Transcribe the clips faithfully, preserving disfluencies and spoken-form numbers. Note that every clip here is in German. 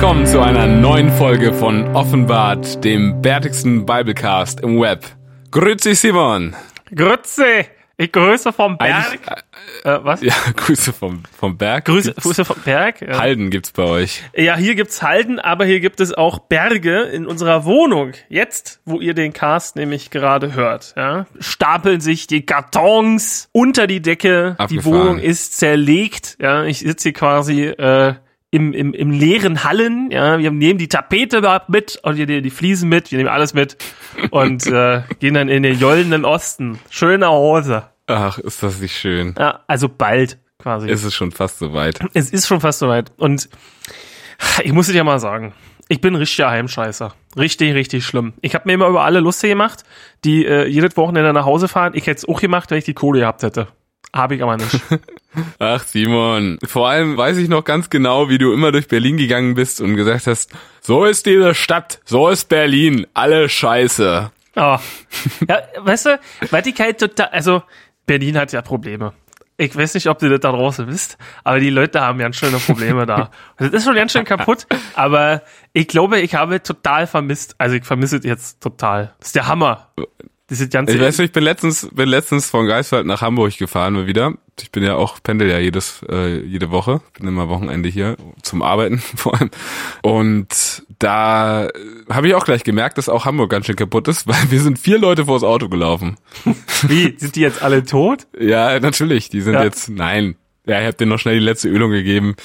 willkommen zu einer neuen Folge von Offenbart, dem bärtigsten Biblecast im Web. Grüezi Simon. Grüezi. Ich grüße vom Berg. Äh, äh, was? Ja, Grüße vom, vom Berg. Grüße, Grüße vom Berg. Ja. Halden gibt's bei euch. Ja, hier gibt's Halden, aber hier gibt es auch Berge in unserer Wohnung. Jetzt, wo ihr den Cast nämlich gerade hört, ja, stapeln sich die Kartons unter die Decke. Abgefahren. Die Wohnung ist zerlegt. Ja, ich sitze hier quasi äh, im, im, im leeren Hallen. Ja, wir nehmen die Tapete mit und wir nehmen die Fliesen mit, wir nehmen alles mit und äh, gehen dann in den jollenden Osten. Schöne Hose. Ach, ist das nicht schön. Ja, also bald quasi. Ist es schon fast soweit. Es ist schon fast soweit. Und ich muss dir ja mal sagen, ich bin ein richtiger Heimscheißer. Richtig, richtig schlimm. Ich habe mir immer über alle lustig gemacht, die äh, jedes Wochenende nach Hause fahren. Ich hätte es auch gemacht, wenn ich die Kohle gehabt hätte. Habe ich aber nicht. Ach Simon, vor allem weiß ich noch ganz genau, wie du immer durch Berlin gegangen bist und gesagt hast, so ist diese Stadt, so ist Berlin, alle scheiße. Oh. Ja, weißt du, weil ich halt total, also Berlin hat ja Probleme. Ich weiß nicht, ob du das da draußen wisst, aber die Leute haben ganz schöne Probleme da. Das ist schon ganz schön kaputt, aber ich glaube, ich habe total vermisst, also ich vermisse es jetzt total. Das ist der Hammer. Das ist ganz ich weiß nicht, ich bin letztens, bin letztens von Greifswald nach Hamburg gefahren mal wieder. Ich bin ja auch, pendel ja jedes, äh, jede Woche. Bin immer Wochenende hier zum Arbeiten vor allem. Und da habe ich auch gleich gemerkt, dass auch Hamburg ganz schön kaputt ist, weil wir sind vier Leute vors Auto gelaufen. Wie? Sind die jetzt alle tot? Ja, natürlich. Die sind ja. jetzt, nein. Ja, ich habe denen noch schnell die letzte Ölung gegeben.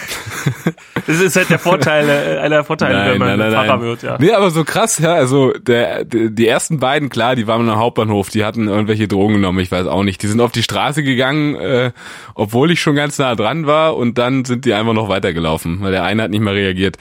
Das ist halt der Vorteil, äh, einer der Vorteile, nein, wenn man nein, nein, Pfarrer nein. wird, ja. Nee, aber so krass, ja, also der, der die ersten beiden, klar, die waren am Hauptbahnhof, die hatten irgendwelche Drogen genommen, ich weiß auch nicht. Die sind auf die Straße gegangen, äh, obwohl ich schon ganz nah dran war und dann sind die einfach noch weitergelaufen, weil der eine hat nicht mehr reagiert.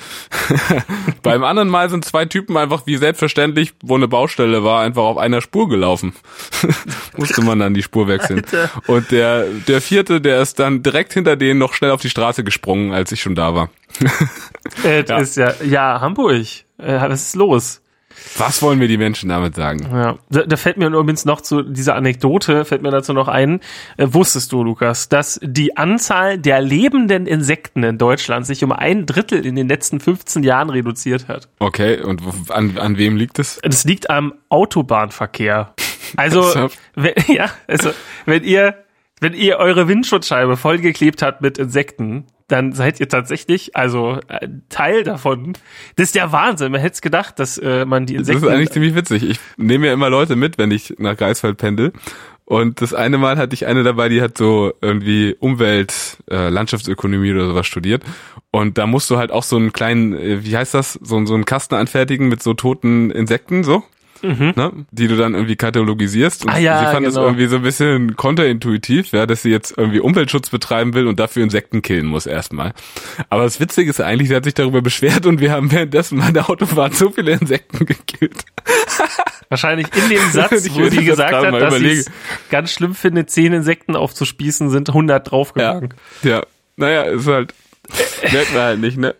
Beim anderen Mal sind zwei Typen einfach wie selbstverständlich, wo eine Baustelle war, einfach auf einer Spur gelaufen. Musste man dann die Spur wechseln. Alter. Und der der vierte, der ist dann direkt hinter denen noch schnell auf die Straße gesprungen, als ich schon da war. Äh, das Ja. ist ja, ja, Hamburg. Äh, was ist los? Was wollen wir die Menschen damit sagen? Ja, da, da fällt mir übrigens noch zu dieser Anekdote, fällt mir dazu noch ein, äh, wusstest du, Lukas, dass die Anzahl der lebenden Insekten in Deutschland sich um ein Drittel in den letzten fünfzehn Jahren reduziert hat? Okay, und wo- an, an wem liegt es? Das liegt am Autobahnverkehr. Also, Ernsthaft? wenn, ja, also, wenn ihr, wenn ihr eure Windschutzscheibe vollgeklebt habt mit Insekten, dann seid ihr tatsächlich, also äh, Teil davon. Das ist der Wahnsinn. Man hätte es gedacht, dass äh, man die Das Insekten... ist eigentlich ziemlich witzig. Ich nehme ja immer Leute mit, wenn ich nach Greifswald pendel. Und das eine Mal hatte ich eine dabei, die hat so irgendwie Umwelt, äh, Landschaftsökonomie oder sowas studiert. Und da musst du halt auch so einen kleinen, äh, wie heißt das, so, so einen Kasten anfertigen mit so toten Insekten, so. Mhm. Ne, die du dann irgendwie katalogisierst. Und Ah ja, sie fand es genau. irgendwie so ein bisschen konterintuitiv, ja, dass sie jetzt irgendwie Umweltschutz betreiben will und dafür Insekten killen muss erstmal. Aber das Witzige ist eigentlich, sie hat sich darüber beschwert und wir haben währenddessen an der Autobahn so viele Insekten gekillt. Wahrscheinlich in dem Satz, Ich wo will sie das gesagt gerade hat, mal dass sie überlegen. es ganz schlimm findet, zehn Insekten aufzuspießen, sind hundert draufgegangen. Ja, naja, ist halt, merkt man halt nicht, ne?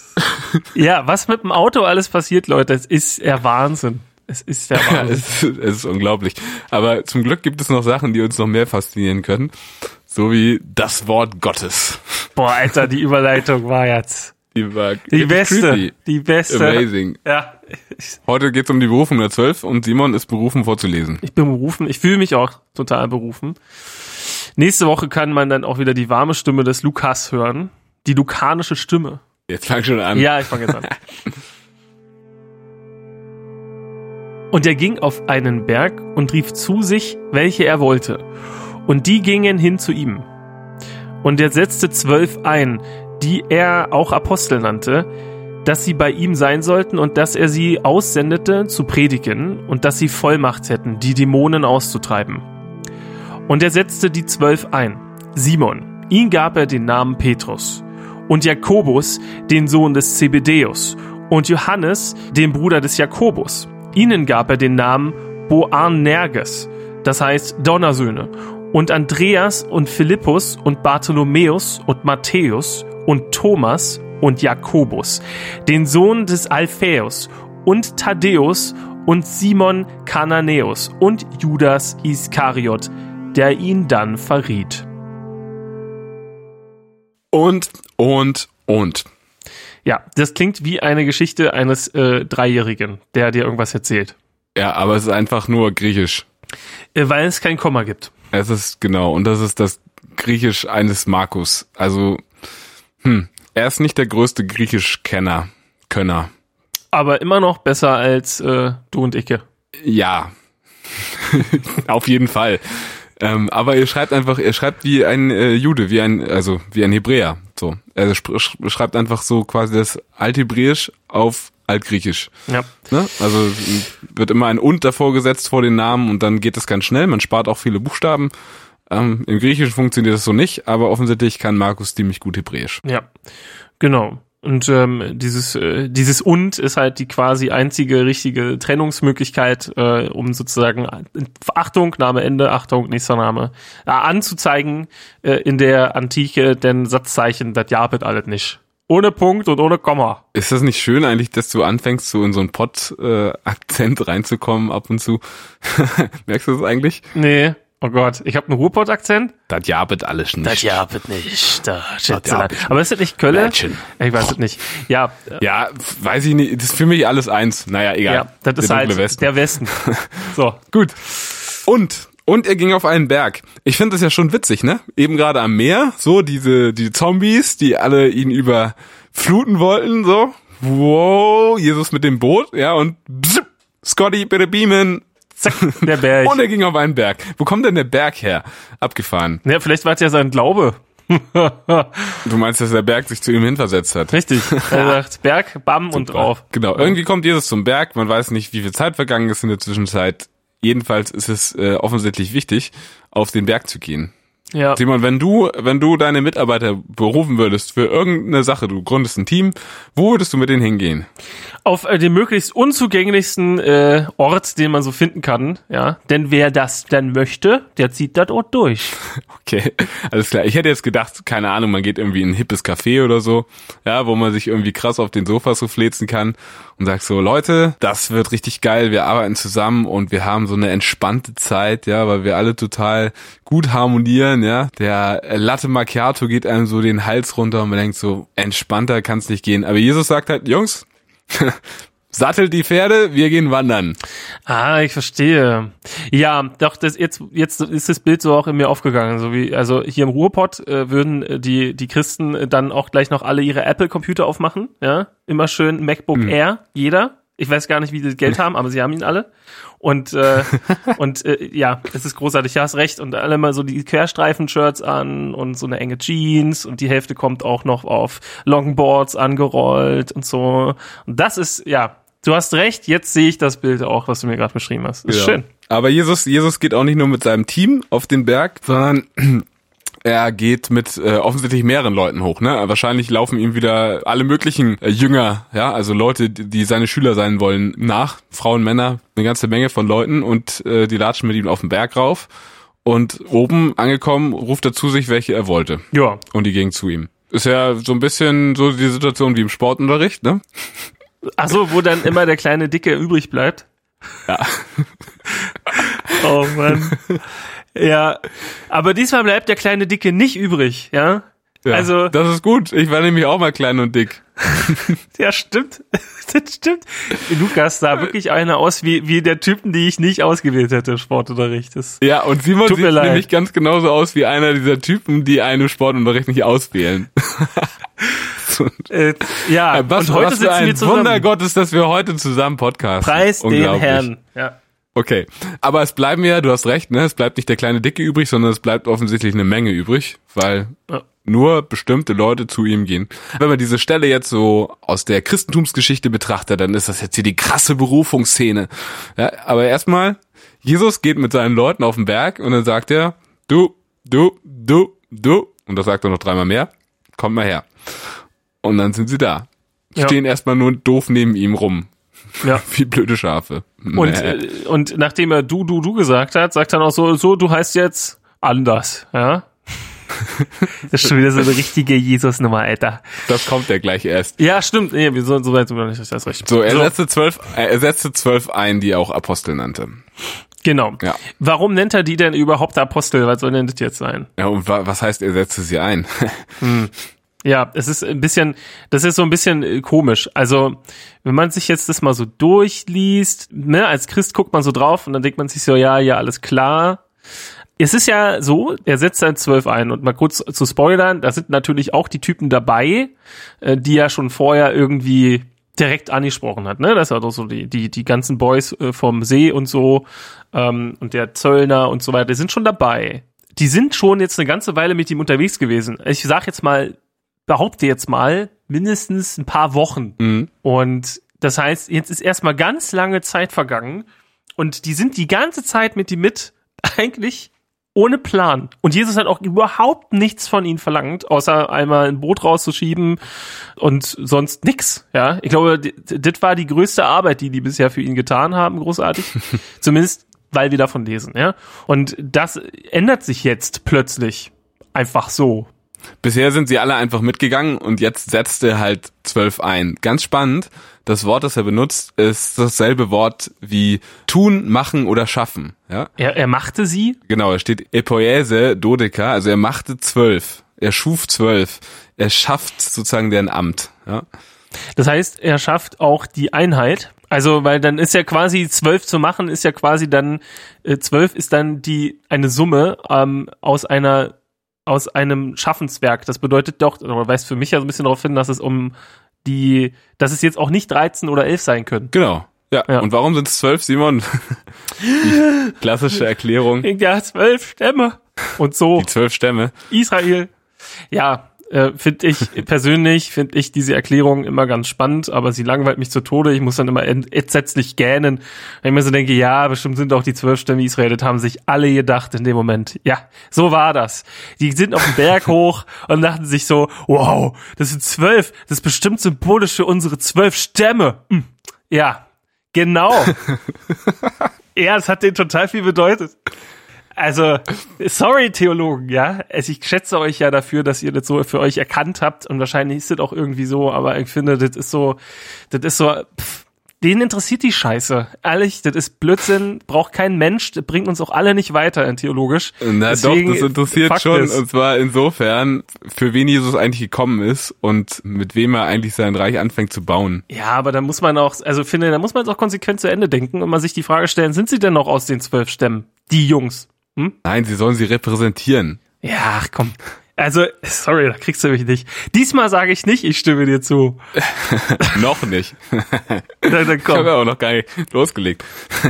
Ja. ja, was mit dem Auto alles passiert, Leute, es ist der Wahnsinn. Es ist der Ja, Wahnsinn. es, es ist unglaublich. Aber zum Glück gibt es noch Sachen, die uns noch mehr faszinieren können. So wie das Wort Gottes. Boah, Alter, die Überleitung war jetzt Die war die beste. creepy. Die beste. Amazing. Ja, Heute geht's um die Berufung der Zwölf und Simon ist berufen vorzulesen. ich bin berufen. Ich fühle mich auch total berufen. Nächste Woche kann man dann auch wieder die warme Stimme des Lukas hören. Die lukanische Stimme. Jetzt fang schon an. Ja, ich fange jetzt an. Und er ging auf einen Berg und rief zu sich, welche er wollte. Und die gingen hin zu ihm. Und er setzte zwölf ein, die er auch Apostel nannte, dass sie bei ihm sein sollten und dass er sie aussendete zu predigen und dass sie Vollmacht hätten, die Dämonen auszutreiben. Und er setzte die zwölf ein. Simon, ihn gab er den Namen Petrus. Und Jakobus, den Sohn des Zebedäus. Und Johannes, den Bruder des Jakobus. Ihnen gab er den Namen Boanerges, das heißt Donnersöhne. Und Andreas und Philippus und Bartholomäus und Matthäus und Thomas und Jakobus, den Sohn des Alphaeus und Thaddäus und Simon Kananäus und Judas Iskariot, der ihn dann verriet. Und, und, und. Ja, das klingt wie eine Geschichte eines äh, Dreijährigen, der dir irgendwas erzählt. Ja, aber es ist einfach nur Griechisch. Äh, weil es kein Komma gibt. Es ist, genau, und das ist das Griechisch eines Markus. Also, hm, er ist nicht der größte Griechisch-Kenner, Könner. Aber immer noch besser als äh, du und Icke. Ja, auf jeden Fall. Ähm, aber er schreibt einfach, er schreibt wie ein äh, Jude, wie ein, also wie ein Hebräer. So, er sch- schreibt einfach so quasi das Althebräisch auf Altgriechisch. Ja. Ne? Also wird immer ein und davor gesetzt vor den Namen und dann geht das ganz schnell. Man spart auch viele Buchstaben. Ähm, Im Griechischen funktioniert das so nicht, aber offensichtlich kann Markus ziemlich gut Hebräisch. Ja, genau. Und ähm, dieses äh, dieses und ist halt die quasi einzige richtige Trennungsmöglichkeit, äh, um sozusagen Achtung, Name Ende, Achtung, nächster Name, äh, anzuzeigen äh, in der Antike, denn Satzzeichen, das jabet alles nicht. Ohne Punkt und ohne Komma. Ist das nicht schön eigentlich, dass du anfängst, so in so einen Pott-Akzent reinzukommen ab und zu? Merkst du das eigentlich? Nee. Oh Gott, ich habe einen Ruhrpott-Akzent. Das jabet alles nicht. Das jabet nicht. Da Das jabet Aber ist das nicht Kölle? Mädchen. Ich weiß es nicht. Ja, äh, Ja, weiß ich nicht. Das ist für mich alles eins. Naja, egal. ja, das ist Der halt dunkle Westen. der Westen. So. Gut. Und, und er ging auf einen Berg. Ich finde das ja schon witzig, ne? Eben gerade am Meer, so diese, die Zombies, die alle ihn überfluten wollten, so. Wow, Jesus mit dem Boot, ja, und bzzz, Scotty, bitte beamen. Zack, der Berg. Und er ging auf einen Berg. Wo kommt denn der Berg her? Abgefahren. Ja, vielleicht war es ja sein Glaube. Du meinst, dass der Berg sich zu ihm hinversetzt hat? Richtig. Er sagt Berg, bam und drauf. Genau. Irgendwie kommt Jesus zum Berg. Man weiß nicht, wie viel Zeit vergangen ist in der Zwischenzeit. Jedenfalls ist es äh, offensichtlich wichtig, auf den Berg zu gehen. Ja. Simon, wenn du, wenn du deine Mitarbeiter berufen würdest für irgendeine Sache, du gründest ein Team, wo würdest du mit denen hingehen? Auf äh, den möglichst unzugänglichsten äh, Ort, den man so finden kann, ja. Denn wer das dann möchte, der zieht das Ort durch. Okay, alles klar. Ich hätte jetzt gedacht, keine Ahnung, man geht irgendwie in ein hippes Café oder so, ja, wo man sich irgendwie krass auf den Sofas so fläzen kann und sagt so, Leute, das wird richtig geil, wir arbeiten zusammen und wir haben so eine entspannte Zeit, ja, weil wir alle total gut harmonieren, ja. Der Latte Macchiato geht einem so den Hals runter und man denkt so, entspannter kann's nicht gehen. Aber Jesus sagt halt, Jungs, sattelt die Pferde, wir gehen wandern. Ah, ich verstehe. Ja, doch, das jetzt jetzt ist das Bild so auch in mir aufgegangen, so wie also hier im Ruhrpott äh, würden die die Christen dann auch gleich noch alle ihre Apple Computer aufmachen, ja? Immer schön MacBook Mhm. Air, jeder. Ich weiß gar nicht, wie die das Geld haben, aber sie haben ihn alle. Und äh, und äh, ja, es ist großartig, ja, hast recht. Und alle mal so die Querstreifen-Shirts an und so eine enge Jeans und die Hälfte kommt auch noch auf Longboards angerollt und so. Und das ist, ja, du hast recht, jetzt sehe ich das Bild auch, was du mir gerade beschrieben hast. Ist Ja. schön. Aber Jesus, Jesus geht auch nicht nur mit seinem Team auf den Berg, sondern er geht mit äh, offensichtlich mehreren Leuten hoch, ne? Wahrscheinlich laufen ihm wieder alle möglichen äh, Jünger, ja, also Leute, die, die seine Schüler sein wollen, nach, Frauen, Männer, eine ganze Menge von Leuten und äh, die latschen mit ihm auf den Berg rauf und oben angekommen ruft er zu sich, welche er wollte Ja. und die gingen zu ihm. Ist ja so ein bisschen so die Situation wie im Sportunterricht, ne? Ach so, wo dann immer der kleine Dicke übrig bleibt. Ja. Oh Mann. Ja, aber diesmal bleibt der kleine Dicke nicht übrig, ja? Ja, Also- das ist gut. Ich war nämlich auch mal klein und dick. Ja, stimmt. Das stimmt. Lukas sah wirklich einer aus wie, wie der Typen, die ich nicht ausgewählt hätte im Sportunterricht. Das, Ja, und Simon Tut mir sieht leid. nämlich ganz genauso aus wie einer dieser Typen, die einen im Sportunterricht nicht auswählen. So, äh, ja, was, und heute was für sitzen ein wir zusammen. Wunder Gottes, dass wir heute zusammen podcasten. Preis den Unglaublich. Herrn. Ja. Okay, aber es bleiben ja, du hast recht, ne? Es bleibt nicht der kleine Dicke übrig, sondern es bleibt offensichtlich eine Menge übrig, weil Ja. nur bestimmte Leute zu ihm gehen. Wenn man diese Stelle jetzt so aus der Christentumsgeschichte betrachtet, dann ist das jetzt hier die krasse Berufungsszene. Ja, aber erstmal, Jesus geht mit seinen Leuten auf den Berg und dann sagt er, du, du, du, du, und das sagt er noch dreimal mehr, komm mal her. Und dann sind sie da. Ja. Stehen erstmal nur doof neben ihm rum. Ja. Wie blöde Schafe. Und, Nee. äh, und nachdem er du, du, du gesagt hat, sagt er noch so, so, du heißt jetzt anders, ja? Das ist schon wieder so eine richtige Jesus-Nummer, Alter. Das kommt ja gleich erst. Ja, stimmt. Nee, wir so, so weit sind wir noch nicht, das ist recht. So, er setzte zwölf, er setzte zwölf ein, die er auch Apostel nannte. Genau. Ja. Warum nennt er die denn überhaupt Apostel? Was soll denn das jetzt sein? Ja, und wa- was heißt, er setzte sie ein? Ja, es ist ein bisschen, das ist so ein bisschen komisch. Also, wenn man sich jetzt das mal so durchliest, ne, als Christ guckt man so drauf und dann denkt man sich so, ja, ja, alles klar. Es ist ja so, er setzt dann zwölf ein und mal kurz zu spoilern, da sind natürlich auch die Typen dabei, die er schon vorher irgendwie direkt angesprochen hat, ne? Das ist also so die, die, die ganzen Boys vom See und so, ähm, und der Zöllner und so weiter, die sind schon dabei. Die sind schon jetzt eine ganze Weile mit ihm unterwegs gewesen. Ich sag jetzt mal, behaupte jetzt mal, mindestens ein paar Wochen. Mhm. Und das heißt, jetzt ist erstmal ganz lange Zeit vergangen und die sind die ganze Zeit mit ihm mit, eigentlich ohne Plan. Und Jesus hat auch überhaupt nichts von ihnen verlangt, außer einmal ein Boot rauszuschieben und sonst nix. Ja, ich glaube, das war die größte Arbeit, die die bisher für ihn getan haben, großartig. Zumindest, weil wir davon lesen, ja. Und das ändert sich jetzt plötzlich einfach so. Bisher sind sie alle einfach mitgegangen und jetzt setzt er halt zwölf ein. Ganz spannend, das Wort, das er benutzt, ist dasselbe Wort wie tun, machen oder schaffen. Ja? Er, er machte sie? Genau, es steht epoiese dodeka, also er machte zwölf. Er schuf zwölf. Er schafft sozusagen deren Amt. Ja? Das heißt, er schafft auch die Einheit. Also, weil dann ist ja quasi zwölf zu machen, ist ja quasi dann, äh, zwölf ist dann die eine Summe ähm, aus einer aus einem Schaffenswerk. Das bedeutet doch, oder weist für mich ja so ein bisschen darauf hin, dass es um die, dass es jetzt auch nicht dreizehn oder elf sein können. Genau. Ja. ja. Und warum sind es zwölf, Simon? Die klassische Erklärung. Ja, zwölf Stämme. Und so. Die zwölf Stämme. Israel. Ja, äh, finde ich, persönlich finde ich diese Erklärung immer ganz spannend, aber sie langweilt mich zu Tode. Ich muss dann immer ent- entsetzlich gähnen. Wenn ich mir so denke, ja, bestimmt sind auch die zwölf Stämme Israel, das haben sich alle gedacht in dem Moment. Ja, so war das. Die sind auf den Berg hoch und dachten sich so, wow, das sind zwölf, das ist bestimmt symbolisch für unsere zwölf Stämme. Hm. Ja, genau. Ja, es hat denen total viel bedeutet. Also, sorry, Theologen, ja. Also ich schätze euch ja dafür, dass ihr das so für euch erkannt habt und wahrscheinlich ist das auch irgendwie so, aber ich finde, das ist so, das ist so, pff, denen interessiert die Scheiße. Ehrlich, das ist Blödsinn, braucht kein Mensch, das bringt uns auch alle nicht weiter in theologisch. Na Deswegen, doch, das interessiert schon, ist. Und zwar insofern, für wen Jesus eigentlich gekommen ist und mit wem er eigentlich sein Reich anfängt zu bauen. Ja, aber da muss man auch, also finde, da muss man jetzt auch konsequent zu Ende denken und mal sich die Frage stellen, sind sie denn noch aus den zwölf Stämmen? Die Jungs? Hm? Nein, sie sollen sie repräsentieren. Ja, ach komm. Also, sorry, da kriegst du mich nicht. Diesmal sage ich nicht, ich stimme dir zu. Noch nicht. Dann, dann komm. Ich habe ja auch noch gar nicht losgelegt.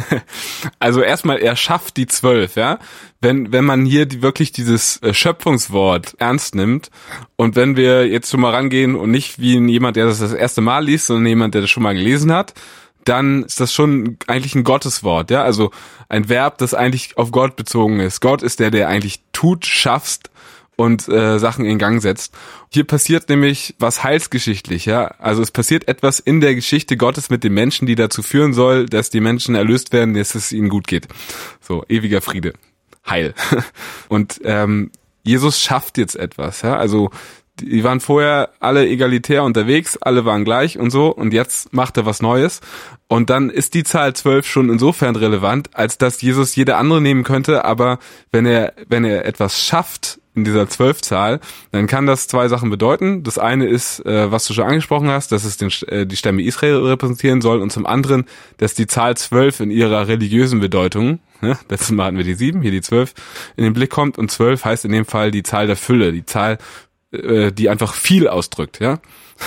Also erstmal, er schafft die zwölf, ja. Wenn wenn man hier die, wirklich dieses Schöpfungswort ernst nimmt und wenn wir jetzt schon mal rangehen und nicht wie jemand, der das das erste Mal liest, sondern jemand, der das schon mal gelesen hat, dann ist das schon eigentlich ein Gotteswort, ja, also ein Verb, das eigentlich auf Gott bezogen ist. Gott ist der, der eigentlich tut, schaffst und äh, Sachen in Gang setzt. Hier passiert nämlich was heilsgeschichtlich, ja, also es passiert etwas in der Geschichte Gottes mit den Menschen, die dazu führen soll, dass die Menschen erlöst werden, dass es ihnen gut geht. So, ewiger Friede, Heil. Und ähm, Jesus schafft jetzt etwas, ja, also die waren vorher alle egalitär unterwegs, alle waren gleich und so und jetzt macht er was Neues und dann ist die Zahl zwölf schon insofern relevant, als dass Jesus jede andere nehmen könnte, aber wenn er wenn er etwas schafft in dieser zwölf-Zahl, dann kann das zwei Sachen bedeuten. Das eine ist, äh, was du schon angesprochen hast, dass es den, äh, die Stämme Israel repräsentieren soll und zum anderen, dass die Zahl zwölf in ihrer religiösen Bedeutung, ne, letztes Mal hatten wir die sieben, hier die zwölf, in den Blick kommt und zwölf heißt in dem Fall die Zahl der Fülle, die Zahl die einfach viel ausdrückt, ja.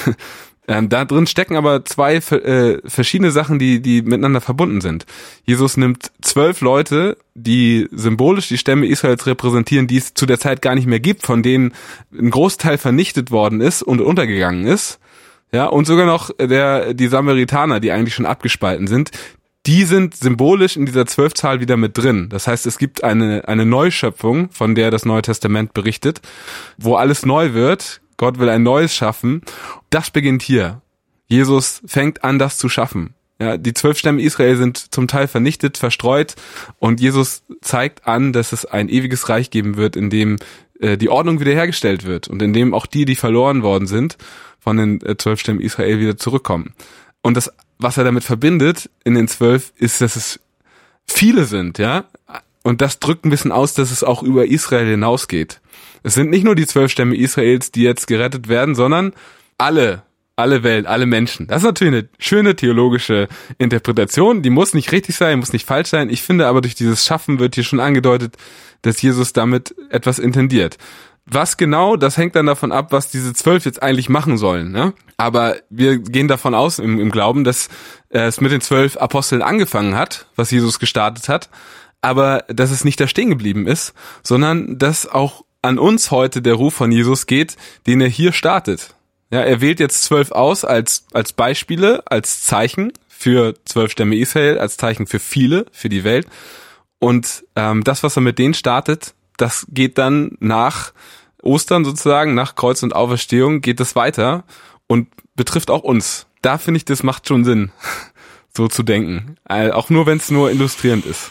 Ähm, da drin stecken aber zwei äh, verschiedene Sachen, die die miteinander verbunden sind. Jesus nimmt zwölf Leute, die symbolisch die Stämme Israels repräsentieren, die es zu der Zeit gar nicht mehr gibt, von denen ein Großteil vernichtet worden ist und untergegangen ist, ja, und sogar noch der die Samaritaner, die eigentlich schon abgespalten sind. Die sind symbolisch in dieser Zwölfzahl wieder mit drin. Das heißt, es gibt eine eine Neuschöpfung, von der das Neue Testament berichtet, wo alles neu wird. Gott will ein Neues schaffen. Das beginnt hier. Jesus fängt an, das zu schaffen. Ja, die zwölf Stämme Israel sind zum Teil vernichtet, verstreut und Jesus zeigt an, dass es ein ewiges Reich geben wird, in dem äh, die Ordnung wiederhergestellt wird und in dem auch die, die verloren worden sind, von den äh, zwölf Stämmen Israel wieder zurückkommen. Und das, was er damit verbindet in den zwölf, ist, dass es viele sind, ja. und das drückt ein bisschen aus, dass es auch über Israel hinausgeht. Es sind nicht nur die zwölf Stämme Israels, die jetzt gerettet werden, sondern alle, alle Welt, alle Menschen. Das ist natürlich eine schöne theologische Interpretation, die muss nicht richtig sein, muss nicht falsch sein. Ich finde aber, durch dieses Schaffen wird hier schon angedeutet, dass Jesus damit etwas intendiert. Was genau, das hängt dann davon ab, was diese zwölf jetzt eigentlich machen sollen, ne? Aber wir gehen davon aus im, im Glauben, dass äh, es mit den zwölf Aposteln angefangen hat, was Jesus gestartet hat, aber dass es nicht da stehen geblieben ist, sondern dass auch an uns heute der Ruf von Jesus geht, den er hier startet. Ja, er wählt jetzt zwölf aus als als Beispiele, als Zeichen für zwölf Stämme Israel, als Zeichen für viele, für die Welt. Und ähm, das, was er mit denen startet, das geht dann nach Ostern sozusagen, nach Kreuz und Auferstehung, geht das weiter und betrifft auch uns. Da finde ich, das macht schon Sinn, so zu denken. Äh, auch nur, wenn es nur illustrierend ist.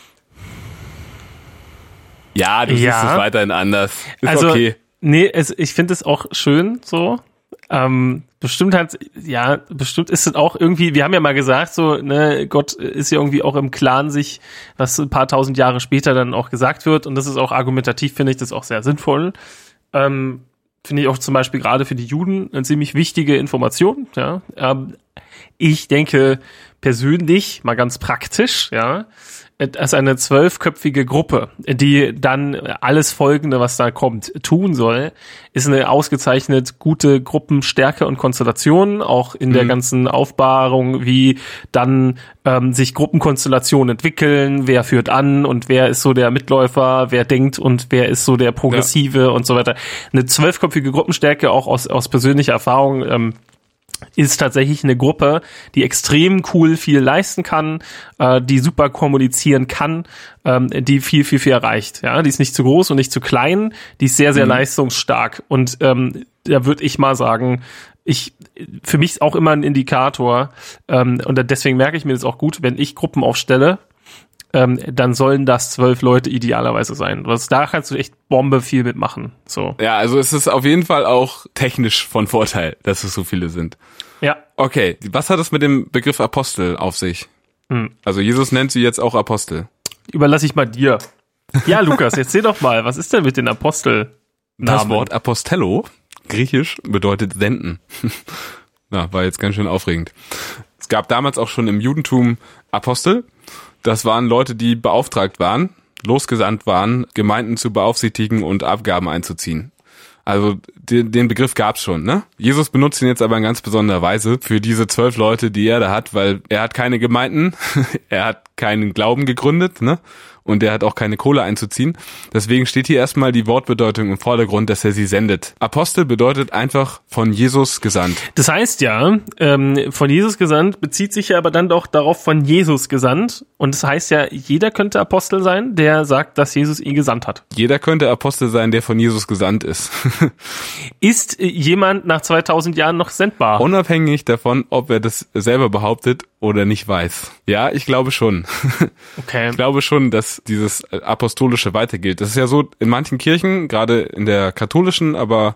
Ja, du Ja. siehst es weiterhin anders. Ist Also, okay. nee, es, ich finde es auch schön so. Ähm, bestimmt hat, ja, bestimmt ist es auch irgendwie, wir haben ja mal gesagt, so, ne, Gott ist ja irgendwie auch im Klaren sich, was ein paar tausend Jahre später dann auch gesagt wird, und das ist auch argumentativ, finde ich das auch sehr sinnvoll. Ähm, finde ich auch zum Beispiel gerade für die Juden eine ziemlich wichtige Information, ja. Ähm, ich denke persönlich, mal ganz praktisch, ja, als eine zwölfköpfige Gruppe, die dann alles Folgende, was da kommt, tun soll, ist eine ausgezeichnet gute Gruppenstärke und Konstellation, auch in mhm. der ganzen Aufbahrung, wie dann ähm, sich Gruppenkonstellationen entwickeln, wer führt an und wer ist so der Mitläufer, wer denkt und wer ist so der Progressive ja. und so weiter. Eine zwölfköpfige Gruppenstärke, auch aus, aus persönlicher Erfahrung, ähm, ist tatsächlich eine Gruppe, die extrem cool viel leisten kann, äh, die super kommunizieren kann, ähm, die viel, viel, viel erreicht. Ja, die ist nicht zu groß und nicht zu klein, die ist sehr, sehr mhm. leistungsstark. Und ähm, da würde ich mal sagen, ich für mich ist auch immer ein Indikator, ähm, und deswegen merke ich mir das auch gut, wenn ich Gruppen aufstelle, ähm, dann sollen das zwölf Leute idealerweise sein. Was, da kannst du echt Bombe viel mitmachen. So. Ja, also es ist auf jeden Fall auch technisch von Vorteil, dass es so viele sind. Ja. Okay, was hat es mit dem Begriff Apostel auf sich? Hm. Also Jesus nennt sie jetzt auch Apostel. Überlasse ich mal dir. Ja, Lukas, erzähl doch mal, was ist denn mit den Apostelnamen? Das Wort Apostello, griechisch, bedeutet senden. Na, war jetzt ganz schön aufregend. Es gab damals auch schon im Judentum Apostel. Das waren Leute, die beauftragt waren, losgesandt waren, Gemeinden zu beaufsichtigen und Abgaben einzuziehen. Also den, den Begriff gab's schon, ne? Jesus benutzt ihn jetzt aber in ganz besonderer Weise für diese zwölf Leute, die er da hat, weil er hat keine Gemeinden, er hat keinen Glauben gegründet, ne? Und er hat auch keine Kohle einzuziehen. Deswegen steht hier erstmal die Wortbedeutung im Vordergrund, dass er sie sendet. Apostel bedeutet einfach von Jesus gesandt. Das heißt ja, ähm, von Jesus gesandt bezieht sich ja aber dann doch darauf von Jesus gesandt. Und das heißt ja, jeder könnte Apostel sein, der sagt, dass Jesus ihn gesandt hat. Jeder könnte Apostel sein, der von Jesus gesandt ist. Ist jemand nach zweitausend Jahren noch sendbar? Unabhängig davon, ob er das selber behauptet oder nicht weiß. Ja, ich glaube schon. Okay. Ich glaube schon, dass dieses Apostolische weitergilt. Das ist ja so in manchen Kirchen, gerade in der katholischen, aber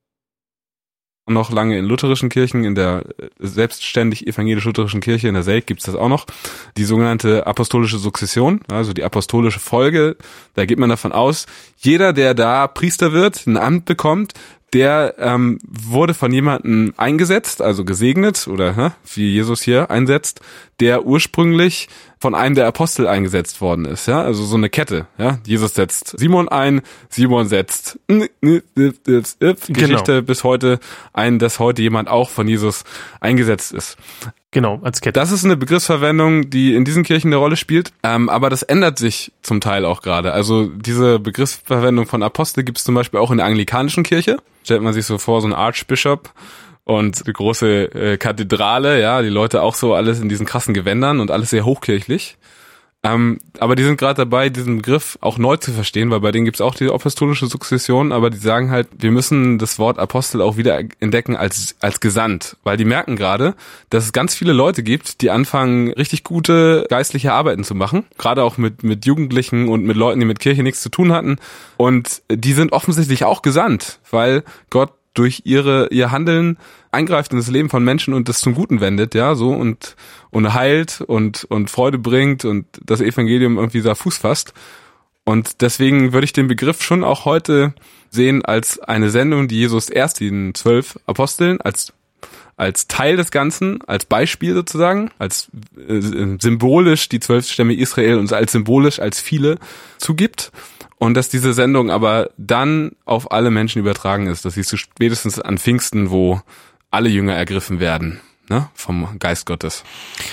noch lange in lutherischen Kirchen, in der selbstständig evangelisch-lutherischen Kirche, in der S E L K gibt's das auch noch, die sogenannte apostolische Sukzession, also die apostolische Folge. Da geht man davon aus, jeder, der da Priester wird, ein Amt bekommt, der ähm, wurde von jemandem eingesetzt, also gesegnet, oder ne, wie Jesus hier einsetzt, der ursprünglich von einem der Apostel eingesetzt worden ist, ja, also so eine Kette, ja. Jesus setzt Simon ein, Simon setzt Geschichte genau. bis heute ein, dass heute jemand auch von Jesus eingesetzt ist. Genau, als Kette. Das ist eine Begriffsverwendung, die in diesen Kirchen eine Rolle spielt, ähm, aber das ändert sich zum Teil auch gerade. Also diese Begriffsverwendung von Apostel gibt es zum Beispiel auch in der anglikanischen Kirche. Stellt man sich so vor, so ein Archbishop und eine große äh, Kathedrale, ja, die Leute auch so alles in diesen krassen Gewändern und alles sehr hochkirchlich. Ähm, aber die sind gerade dabei, diesen Begriff auch neu zu verstehen, weil bei denen gibt's auch die apostolische Sukzession, aber die sagen halt, wir müssen das Wort Apostel auch wieder entdecken als als gesandt, weil die merken gerade, dass es ganz viele Leute gibt, die anfangen, richtig gute geistliche Arbeiten zu machen, gerade auch mit mit Jugendlichen und mit Leuten, die mit Kirche nichts zu tun hatten, und die sind offensichtlich auch gesandt, weil Gott durch ihre ihr Handeln eingreift in das Leben von Menschen und das zum Guten wendet, ja, so und und heilt und und Freude bringt und das Evangelium irgendwie da Fuß fasst. Und deswegen würde ich den Begriff schon auch heute sehen als eine Sendung, die Jesus erst den zwölf Aposteln als als Teil des Ganzen, als Beispiel sozusagen, als äh, symbolisch die zwölf Stämme Israel und als symbolisch als viele zugibt und dass diese Sendung aber dann auf alle Menschen übertragen ist. Das siehst du spätestens an Pfingsten, wo alle Jünger ergriffen werden, ne, vom Geist Gottes.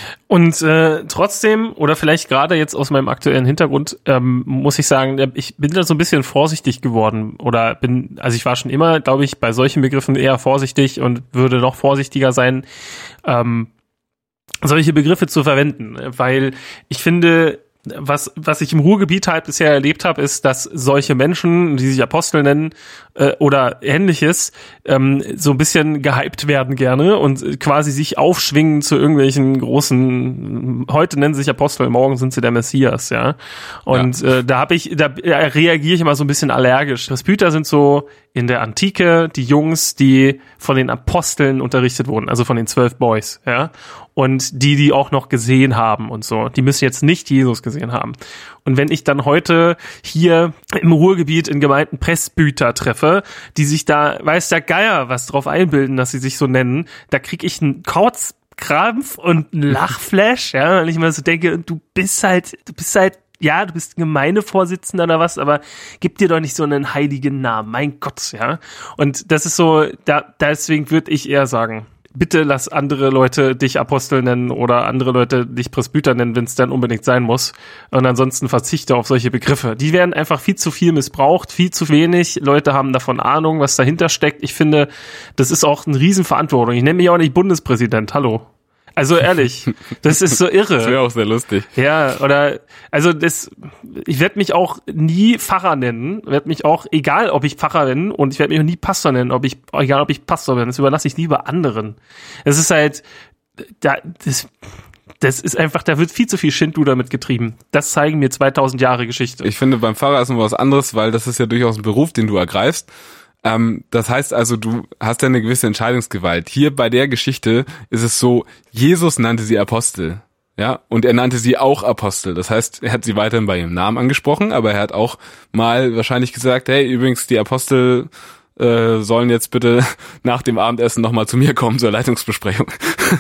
Und äh, trotzdem, oder vielleicht gerade jetzt aus meinem aktuellen Hintergrund, ähm, muss ich sagen, ich bin da so ein bisschen vorsichtig geworden. Oder bin, also ich war schon immer, glaube ich, bei solchen Begriffen eher vorsichtig und würde noch vorsichtiger sein, ähm, solche Begriffe zu verwenden. Weil ich finde, was was ich im Ruhrgebiet halt bisher erlebt habe, ist, dass solche Menschen, die sich Apostel nennen äh, oder Ähnliches, ähm, so ein bisschen gehypt werden gerne und quasi sich aufschwingen zu irgendwelchen großen, heute nennen sie sich Apostel, morgen sind sie der Messias, ja. Und ja. Äh, da habe ich, da reagiere ich immer so ein bisschen allergisch. Presbyter sind so in der Antike die Jungs, die von den Aposteln unterrichtet wurden, also von den zwölf Boys, ja. Und die, die auch noch gesehen haben und so, die müssen jetzt nicht Jesus gesehen haben. Und wenn ich dann heute hier im Ruhrgebiet in Gemeinden Presbyter treffe, die sich da, weiß der Geier, was drauf einbilden, dass sie sich so nennen, da krieg ich einen Kauzkrampf und einen Lachflash, ja, weil ich mir so denke, du bist halt, du bist halt, ja, du bist Gemeindevorsitzender oder was, aber gib dir doch nicht so einen heiligen Namen, mein Gott, ja. Und das ist so, da, deswegen würde ich eher sagen, bitte lass andere Leute dich Apostel nennen oder andere Leute dich Presbyter nennen, wenn es dann unbedingt sein muss. Und ansonsten verzichte auf solche Begriffe. Die werden einfach viel zu viel missbraucht, viel zu wenig. Leute haben davon Ahnung, was dahinter steckt. Ich finde, das ist auch eine Riesenverantwortung. Ich nenne mich auch nicht Bundespräsident, hallo. Also ehrlich, das ist so irre. Das wäre auch sehr lustig. Ja, oder, also das, ich werde mich auch nie Pfarrer nennen, werde mich auch, egal ob ich Pfarrer bin, und ich werde mich auch nie Pastor nennen, ob ich, egal ob ich Pastor bin, das überlasse ich lieber anderen. Es ist halt, da, das, das ist einfach, da wird viel zu viel Schindluder mit getrieben. Das zeigen mir zweitausend Jahre Geschichte. Ich finde, beim Pfarrer ist noch was anderes, weil das ist ja durchaus ein Beruf, den du ergreifst. Ähm, das heißt also, du hast ja eine gewisse Entscheidungsgewalt. Hier bei der Geschichte ist es so, Jesus nannte sie Apostel, ja, und er nannte sie auch Apostel. Das heißt, er hat sie weiterhin bei ihrem Namen angesprochen, aber er hat auch mal wahrscheinlich gesagt, hey, übrigens, die Apostel äh, sollen jetzt bitte nach dem Abendessen nochmal zu mir kommen zur Leitungsbesprechung.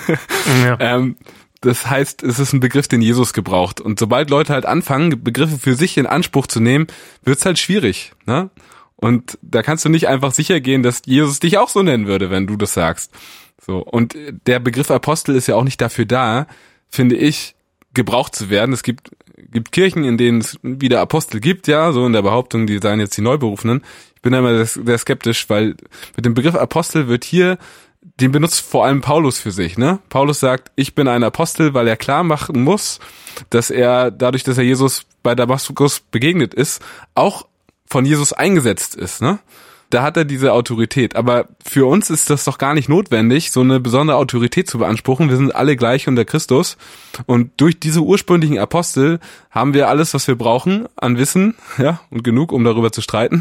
Ja. ähm, Das heißt, es ist ein Begriff, den Jesus gebraucht. Und sobald Leute halt anfangen, Begriffe für sich in Anspruch zu nehmen, wird's halt schwierig, ne? Und da kannst du nicht einfach sicher gehen, dass Jesus dich auch so nennen würde, wenn du das sagst. So. Und der Begriff Apostel ist ja auch nicht dafür da, finde ich, gebraucht zu werden. Es gibt, gibt Kirchen, in denen es wieder Apostel gibt, ja, so in der Behauptung, die seien jetzt die Neuberufenen. Ich bin da immer sehr skeptisch, weil mit dem Begriff Apostel wird hier, den benutzt vor allem Paulus für sich, ne? Paulus sagt, ich bin ein Apostel, weil er klar machen muss, dass er, dadurch, dass er Jesus bei Damaskus begegnet ist, auch von Jesus eingesetzt ist, ne? Da hat er diese Autorität. Aber für uns ist das doch gar nicht notwendig, so eine besondere Autorität zu beanspruchen. Wir sind alle gleich unter Christus. Und durch diese ursprünglichen Apostel haben wir alles, was wir brauchen an Wissen, ja, und genug, um darüber zu streiten.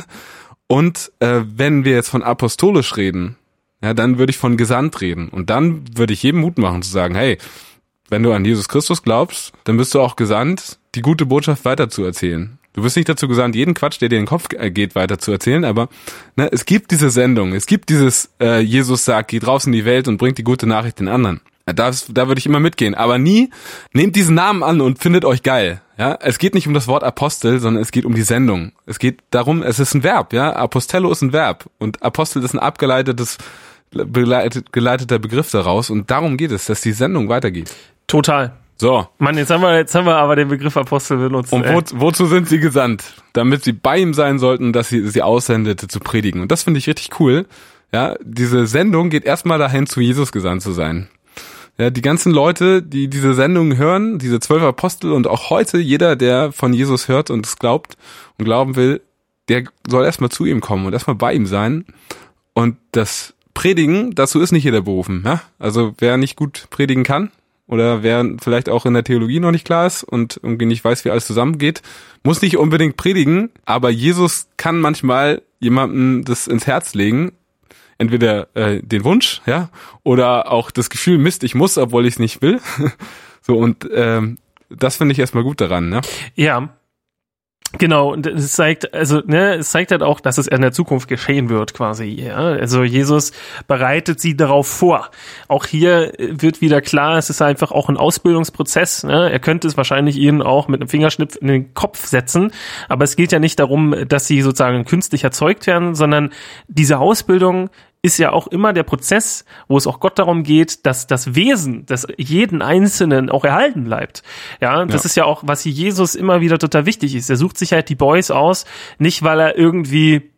Und äh, wenn wir jetzt von apostolisch reden, ja, dann würde ich von gesandt reden. Und dann würde ich jedem Mut machen zu sagen, hey, wenn du an Jesus Christus glaubst, dann bist du auch gesandt, die gute Botschaft weiterzuerzählen. Du wirst nicht dazu gesandt, jeden Quatsch, der dir in den Kopf geht, weiter zu erzählen, aber ne, es gibt diese Sendung, es gibt dieses äh, Jesus sagt, geht raus in die Welt und bringt die gute Nachricht den anderen. Da, da würde ich immer mitgehen, aber nie nehmt diesen Namen an und findet euch geil. Ja, es geht nicht um das Wort Apostel, sondern es geht um die Sendung. Es geht darum, es ist ein Verb, ja, Apostello ist ein Verb und Apostel ist ein abgeleitetes, beleitet, geleiteter Begriff daraus und darum geht es, dass die Sendung weitergeht. Total. So. Mann, jetzt haben wir, jetzt haben wir aber den Begriff Apostel benutzt. Und wo, wozu sind sie gesandt? Damit sie bei ihm sein sollten, dass sie sie aussendete zu predigen. Und das finde ich richtig cool. Ja, diese Sendung geht erstmal dahin, zu Jesus gesandt zu sein. Ja, die ganzen Leute, die diese Sendung hören, diese zwölf Apostel und auch heute jeder, der von Jesus hört und es glaubt und glauben will, der soll erstmal zu ihm kommen und erstmal bei ihm sein. Und das Predigen, dazu ist nicht jeder berufen. Ja? Also wer nicht gut predigen kann, oder wer vielleicht auch in der Theologie noch nicht klar ist und irgendwie nicht weiß, wie alles zusammengeht, muss nicht unbedingt predigen, aber Jesus kann manchmal jemandem das ins Herz legen, entweder äh, den Wunsch, ja, oder auch das Gefühl, Mist, ich muss, obwohl ich es nicht will. So, und ähm, das finde ich erstmal gut daran, ne? Ja. Genau, und es zeigt, also, ne, es zeigt halt auch, dass es in der Zukunft geschehen wird, quasi, ja. Also, Jesus bereitet sie darauf vor. Auch hier wird wieder klar, es ist einfach auch ein Ausbildungsprozess, ne. Er könnte es wahrscheinlich ihnen auch mit einem Fingerschnipp in den Kopf setzen, aber es geht ja nicht darum, dass sie sozusagen künstlich erzeugt werden, sondern diese Ausbildung ist ja auch immer der Prozess, wo es auch Gott darum geht, dass das Wesen des jeden Einzelnen auch erhalten bleibt. Ja, das ja. ist ja auch, was Jesus immer wieder total wichtig ist. Er sucht sich halt die Boys aus, nicht weil er irgendwie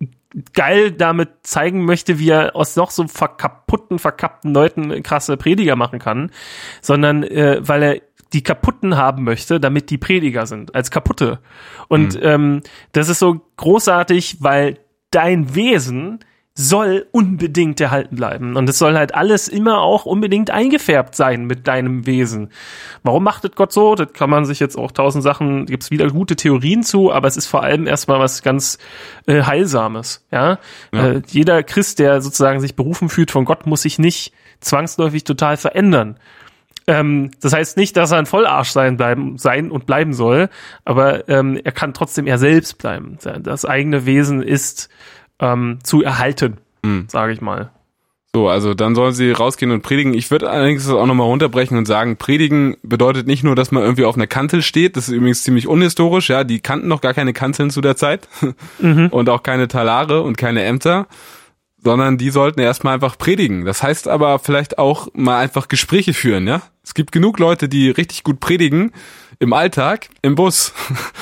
geil damit zeigen möchte, wie er aus noch so verkaputten, verkappten Leuten krasse Prediger machen kann, sondern äh, weil er die Kaputten haben möchte, damit die Prediger sind, als Kaputte. Und mhm. ähm, das ist so großartig, weil dein Wesen soll unbedingt erhalten bleiben. Und es soll halt alles immer auch unbedingt eingefärbt sein mit deinem Wesen. Warum macht das Gott so? Das kann man sich jetzt auch tausend Sachen, gibt es wieder gute Theorien zu, aber es ist vor allem erstmal was ganz äh, Heilsames. Ja, ja. Äh, jeder Christ, der sozusagen sich berufen fühlt von Gott, muss sich nicht zwangsläufig total verändern. Ähm, das heißt nicht, dass er ein Vollarsch sein, bleiben, sein und bleiben soll, aber ähm, er kann trotzdem er selbst bleiben. Das eigene Wesen ist Ähm, zu erhalten, mhm. sage ich mal. So, also dann sollen sie rausgehen und predigen. Ich würde allerdings das auch nochmal runterbrechen und sagen, predigen bedeutet nicht nur, dass man irgendwie auf einer Kanzel steht. Das ist übrigens ziemlich unhistorisch. Ja, die kannten noch gar keine Kanzeln zu der Zeit mhm. und auch keine Talare und keine Ämter, sondern die sollten erstmal einfach predigen. Das heißt aber vielleicht auch mal einfach Gespräche führen. Ja, es gibt genug Leute, die richtig gut predigen im Alltag, im Bus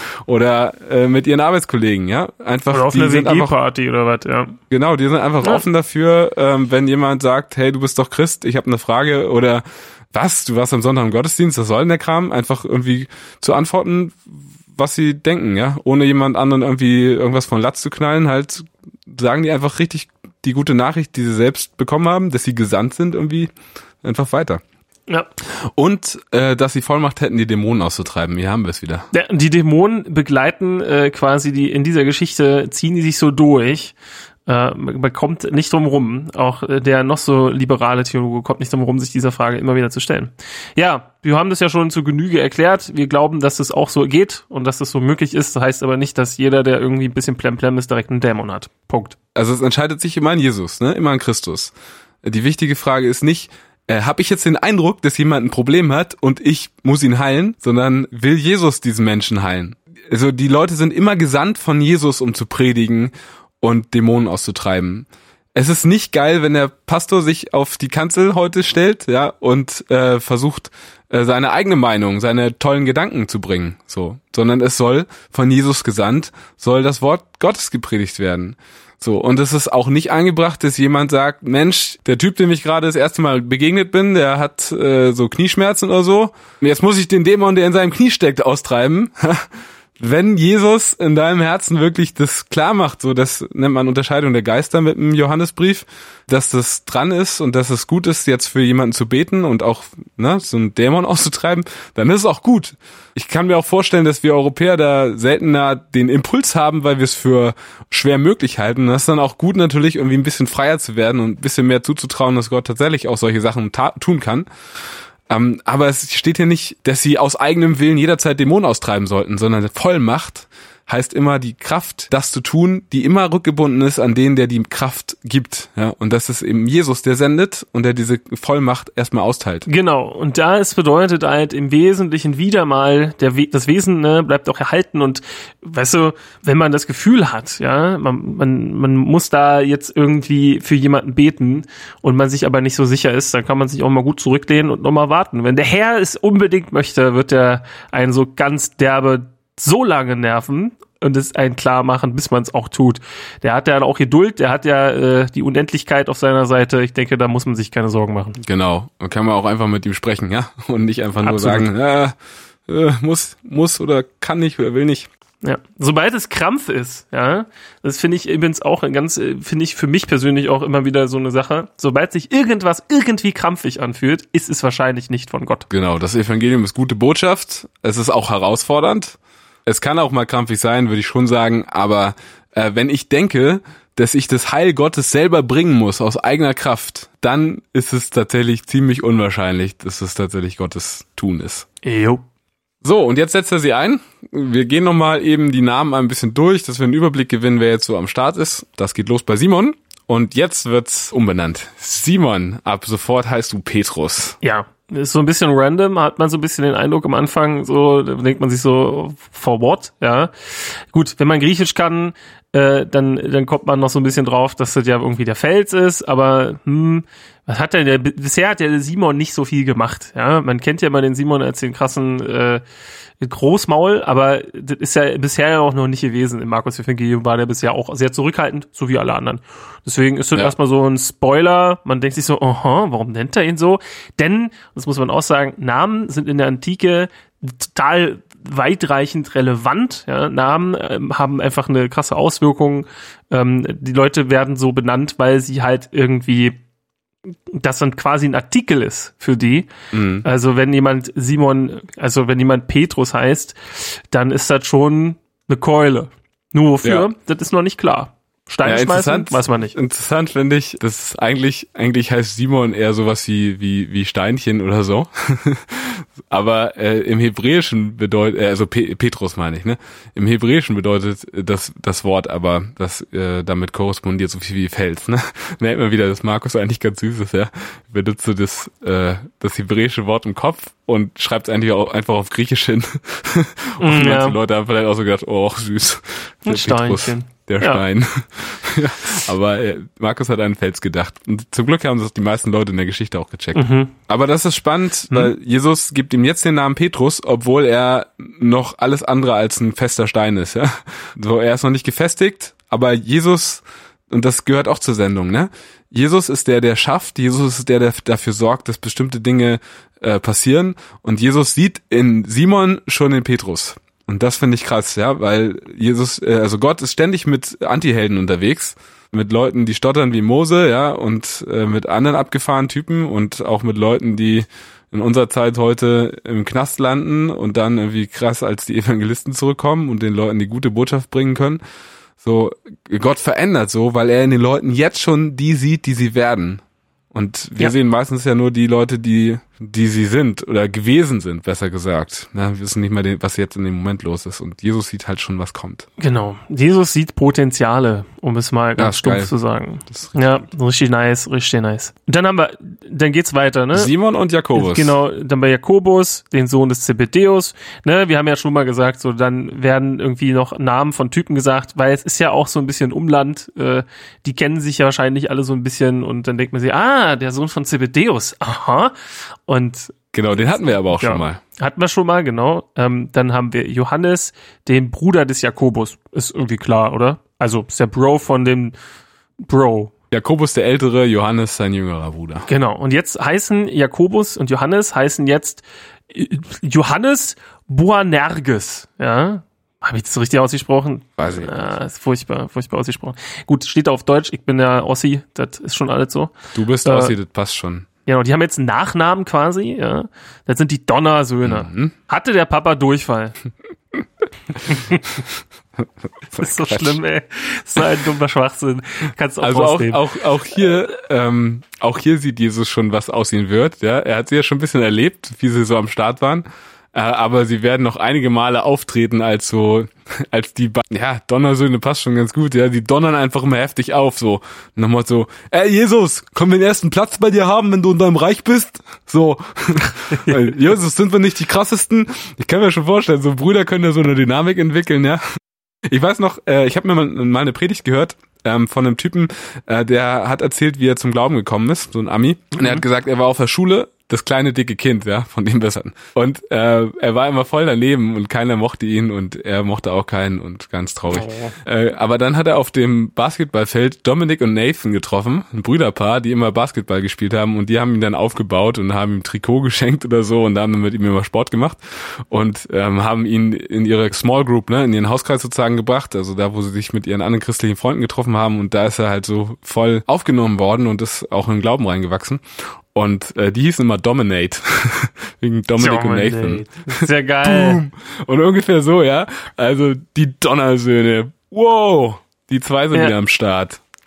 oder äh, mit ihren Arbeitskollegen, ja, einfach oder auf die einer sind W G-Party oder was, ja. Genau, die sind einfach ja. offen dafür, ähm, wenn jemand sagt, hey, du bist doch Christ, ich habe eine Frage oder was, du warst am Sonntag im Gottesdienst, was soll denn der Kram? Einfach irgendwie zu antworten, was sie denken, ja, ohne jemand anderen irgendwie irgendwas von Latz zu knallen, halt sagen die einfach richtig die gute Nachricht, die sie selbst bekommen haben, dass sie gesandt sind, irgendwie einfach weiter. Ja. Und äh, dass sie Vollmacht hätten, die Dämonen auszutreiben. Hier haben wir es wieder. Ja, die Dämonen begleiten äh, quasi die in dieser Geschichte, ziehen die sich so durch. Äh, man kommt nicht drum rum. Auch äh, der noch so liberale Theologe kommt nicht drum rum, sich dieser Frage immer wieder zu stellen. Ja, wir haben das ja schon zur Genüge erklärt. Wir glauben, dass es auch so geht und dass das so möglich ist. Das heißt aber nicht, dass jeder, der irgendwie ein bisschen plemplem ist, direkt einen Dämon hat. Punkt. Also es entscheidet sich immer an Jesus, ne? Immer an Christus. Die wichtige Frage ist nicht, Äh, habe ich jetzt den Eindruck, dass jemand ein Problem hat und ich muss ihn heilen, sondern will Jesus diesen Menschen heilen? Also die Leute sind immer gesandt von Jesus, um zu predigen und Dämonen auszutreiben. Es ist nicht geil, wenn der Pastor sich auf die Kanzel heute stellt, ja, und äh, versucht äh, seine eigene Meinung, seine tollen Gedanken zu bringen, so, sondern es soll von Jesus gesandt, soll das Wort Gottes gepredigt werden. So, und es ist auch nicht angebracht, dass jemand sagt, Mensch, der Typ, dem ich gerade das erste Mal begegnet bin, der hat äh, so Knieschmerzen oder so. Jetzt muss ich den Dämon, der in seinem Knie steckt, austreiben. Wenn Jesus in deinem Herzen wirklich das klar macht, so das nennt man Unterscheidung der Geister mit dem Johannesbrief, dass das dran ist und dass es gut ist, jetzt für jemanden zu beten und auch ne, so einen Dämon auszutreiben, dann ist es auch gut. Ich kann mir auch vorstellen, dass wir Europäer da seltener den Impuls haben, weil wir es für schwer möglich halten. Das ist dann auch gut natürlich, irgendwie ein bisschen freier zu werden und ein bisschen mehr zuzutrauen, dass Gott tatsächlich auch solche Sachen ta- tun kann. Um, aber es steht hier nicht, dass sie aus eigenem Willen jederzeit Dämonen austreiben sollten, sondern Vollmacht heißt immer die Kraft, das zu tun, die immer rückgebunden ist an den, der die Kraft gibt. Ja, und das ist eben Jesus, der sendet und der diese Vollmacht erstmal austeilt. Genau, und da ist bedeutet halt im Wesentlichen wieder mal, der We- das Wesen ne, bleibt auch erhalten und weißt du, wenn man das Gefühl hat, ja, man, man, man muss da jetzt irgendwie für jemanden beten und man sich aber nicht so sicher ist, dann kann man sich auch mal gut zurücklehnen und nochmal warten. Wenn der Herr es unbedingt möchte, wird er einen so ganz derbe so lange nerven und es einen klar machen, bis man es auch tut. Der hat ja auch Geduld, der hat ja äh, die Unendlichkeit auf seiner Seite. Ich denke, da muss man sich keine Sorgen machen. Genau, da kann man auch einfach mit ihm sprechen, ja, und nicht einfach nur Absolut. sagen, ja, äh, muss, muss oder kann nicht oder will nicht. Ja, sobald es Krampf ist, ja, das finde ich übrigens auch ein ganz, finde ich für mich persönlich auch immer wieder so eine Sache. Sobald sich irgendwas irgendwie krampfig anfühlt, ist es wahrscheinlich nicht von Gott. Genau, das Evangelium ist gute Botschaft. Es ist auch herausfordernd. Es kann auch mal krampfig sein, würde ich schon sagen, aber äh, wenn ich denke, dass ich das Heil Gottes selber bringen muss aus eigener Kraft, dann ist es tatsächlich ziemlich unwahrscheinlich, dass es tatsächlich Gottes Tun ist. Jo. So, und jetzt setzt er sie ein. Wir gehen nochmal eben die Namen ein bisschen durch, dass wir einen Überblick gewinnen, wer jetzt so am Start ist. Das geht los bei Simon. Und jetzt wird's umbenannt. Simon, ab sofort heißt du Petrus. Ja, ist so ein bisschen random, hat man so ein bisschen den Eindruck am Anfang, so da denkt man sich so, for what? Ja, gut, wenn man Griechisch kann, äh, dann dann kommt man noch so ein bisschen drauf, dass das ja irgendwie der Fels ist, aber hm, was hat denn der, bisher hat der Simon nicht so viel gemacht, ja, man kennt ja immer den Simon als den krassen äh, Großmaul, aber das ist ja bisher ja auch noch nicht gewesen. Im Marcus Evangelium war der bisher auch sehr zurückhaltend, so wie alle anderen. Deswegen ist das ja erstmal so ein Spoiler. Man denkt sich so, aha, warum nennt er ihn so? Denn, das muss man auch sagen, Namen sind in der Antike total weitreichend relevant. Ja, Namen ähm, haben einfach eine krasse Auswirkung. Ähm, die Leute werden so benannt, weil sie halt irgendwie das dann quasi ein Artikel ist für die. Mhm. Also wenn jemand Simon, also wenn jemand Petrus heißt, dann ist das schon eine Keule. Nur wofür, ja. Das ist noch nicht klar. Steine ja, schmeißen, weiß man nicht. Interessant finde ich, das ist eigentlich, eigentlich heißt Simon eher sowas wie, wie, wie Steinchen oder so. Aber äh, im Hebräischen bedeutet, äh, also Pe- Petrus meine ich, ne? Im Hebräischen bedeutet das, das Wort aber, das äh, damit korrespondiert so viel wie Fels, ne? Merkt man wieder, dass Markus eigentlich ganz süß ist, ja? Benutzt so das, äh, das hebräische Wort im Kopf und schreibt es eigentlich auch einfach auf Griechisch hin. Und ja. Die Leute haben vielleicht auch so gedacht, oh, süß. Ein Steinchen. Der ja. Stein. Ja, aber äh, Markus hat an Fels gedacht. Und zum Glück haben das die meisten Leute in der Geschichte auch gecheckt. Mhm. Aber das ist spannend, mhm. weil Jesus gibt ihm jetzt den Namen Petrus, obwohl er noch alles andere als ein fester Stein ist. Ja, so, er ist noch nicht gefestigt, aber Jesus, und das gehört auch zur Sendung, ne? Jesus ist der, der schafft. Jesus ist der, der dafür sorgt, dass bestimmte Dinge äh, passieren. Und Jesus sieht in Simon schon den Petrus. Und das finde ich krass, ja, weil Jesus, also Gott ist ständig mit Antihelden unterwegs, mit Leuten, die stottern wie Mose, ja, und äh, mit anderen abgefahrenen Typen und auch mit Leuten, die in unserer Zeit heute im Knast landen und dann irgendwie krass als die Evangelisten zurückkommen und den Leuten die gute Botschaft bringen können. So, Gott verändert so, weil er in den Leuten jetzt schon die sieht, die sie werden. Und wir ja. sehen meistens ja nur die Leute, die die sie sind oder gewesen sind, besser gesagt. Ja, wir wissen nicht mehr, was jetzt in dem Moment los ist. Und Jesus sieht halt schon, was kommt. Genau. Jesus sieht Potenziale, um es mal ganz ja, stumpf geil. zu sagen. Das ja, gut. richtig nice, richtig nice. Und dann haben wir, dann geht's weiter, ne? Simon und Jakobus. Genau, dann bei Jakobus, den Sohn des Zebedeus. Ne, wir haben ja schon mal gesagt, so dann werden irgendwie noch Namen von Typen gesagt, weil es ist ja auch so ein bisschen Umland. Äh, die kennen sich ja wahrscheinlich alle so ein bisschen und dann denkt man sich, ah, der Sohn von Zebedeus. Aha. Und genau, den hatten wir aber auch ja, schon mal. Hatten wir schon mal, genau. Ähm, dann haben wir Johannes, den Bruder des Jakobus. Ist irgendwie klar, oder? Also ist der Bro von dem Bro. Jakobus der Ältere, Johannes sein jüngerer Bruder. Genau. Und jetzt heißen Jakobus und Johannes heißen jetzt Johannes Boanerges. Ja. Habe ich das richtig ausgesprochen? Weiß ich nicht. Ah, ist furchtbar, furchtbar ausgesprochen. Gut, steht auf Deutsch. Ich bin ja Ossi. Das ist schon alles so. Du bist äh, Ossi, das passt schon. Genau, die haben jetzt einen Nachnamen quasi, ja. Das sind die Donnersöhne. Mhm. Hatte der Papa Durchfall? Das ist so Quatsch. Schlimm, ey. Das ist so ein dummer Schwachsinn. Kannst du auch also rausnehmen. auch, auch, auch hier, ähm, auch hier sieht Jesus schon, was aussehen wird, ja. Er hat sie ja schon ein bisschen erlebt, wie sie so am Start waren. Äh, aber sie werden noch einige Male auftreten als so, als die, ba- ja, Donnersöhne passt schon ganz gut, ja, die donnern einfach immer heftig auf, so, nochmal so, ey Jesus, können wir den ersten Platz bei dir haben, wenn du in deinem Reich bist? So, Jesus, sind wir nicht die krassesten? Ich kann mir schon vorstellen, so Brüder können ja so eine Dynamik entwickeln, ja. Ich weiß noch, äh, ich habe mir mal, mal eine Predigt gehört, ähm, von einem Typen, äh, der hat erzählt, wie er zum Glauben gekommen ist, so ein Ami, und er hat gesagt, er war auf der Schule, das kleine dicke Kind, ja, von dem wir es hatten. Und äh, er war immer voll daneben und keiner mochte ihn und er mochte auch keinen und ganz traurig. Oh. Äh, aber dann hat er auf dem Basketballfeld Dominic und Nathan getroffen, ein Brüderpaar, die immer Basketball gespielt haben und die haben ihn dann aufgebaut und haben ihm Trikot geschenkt oder so und haben dann mit ihm immer Sport gemacht und ähm, haben ihn in ihre Small Group, ne, in ihren Hauskreis sozusagen gebracht, also da, wo sie sich mit ihren anderen christlichen Freunden getroffen haben und da ist er halt so voll aufgenommen worden und ist auch in den Glauben reingewachsen. Und äh, die hießen immer Dominate, wegen Dominic Dominate. Und Nathan. Sehr geil. Boom. Und ungefähr so, ja. Also die Donnersöhne. Wow, die zwei sind ja wieder am Start.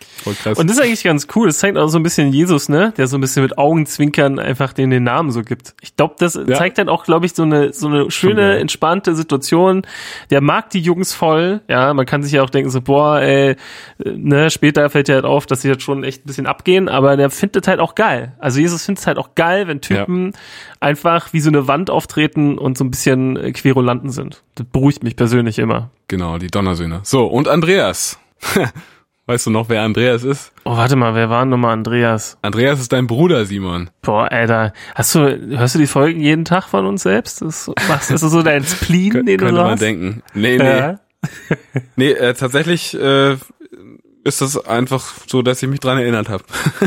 Voll krass. Und das ist eigentlich ganz cool. Das zeigt auch so ein bisschen Jesus, ne? Der so ein bisschen mit Augenzwinkern einfach den, den Namen so gibt. Ich glaube, das ja. zeigt dann auch, glaube ich, so eine so eine schöne, entspannte Situation. Der mag die Jungs voll. Ja, man kann sich ja auch denken so, boah, ey, ne, später fällt ja halt auf, dass sie jetzt schon echt ein bisschen abgehen, aber der findet halt auch geil. Also Jesus findet es halt auch geil, wenn Typen ja. einfach wie so eine Wand auftreten und so ein bisschen Querulanten sind. Das beruhigt mich persönlich immer. Genau, die Donnersöhne. So, und Andreas. Weißt du noch, wer Andreas ist? Oh, warte mal, wer war denn nochmal Andreas? Andreas ist dein Bruder, Simon. Boah, Alter. Hast du, hörst du die Folgen jeden Tag von uns selbst? Das, was, ist das so dein Spleen, den du hast? Könnte man denken. Nee, nee. Ja. nee, äh, tatsächlich äh, ist das einfach so, dass ich mich dran erinnert habe.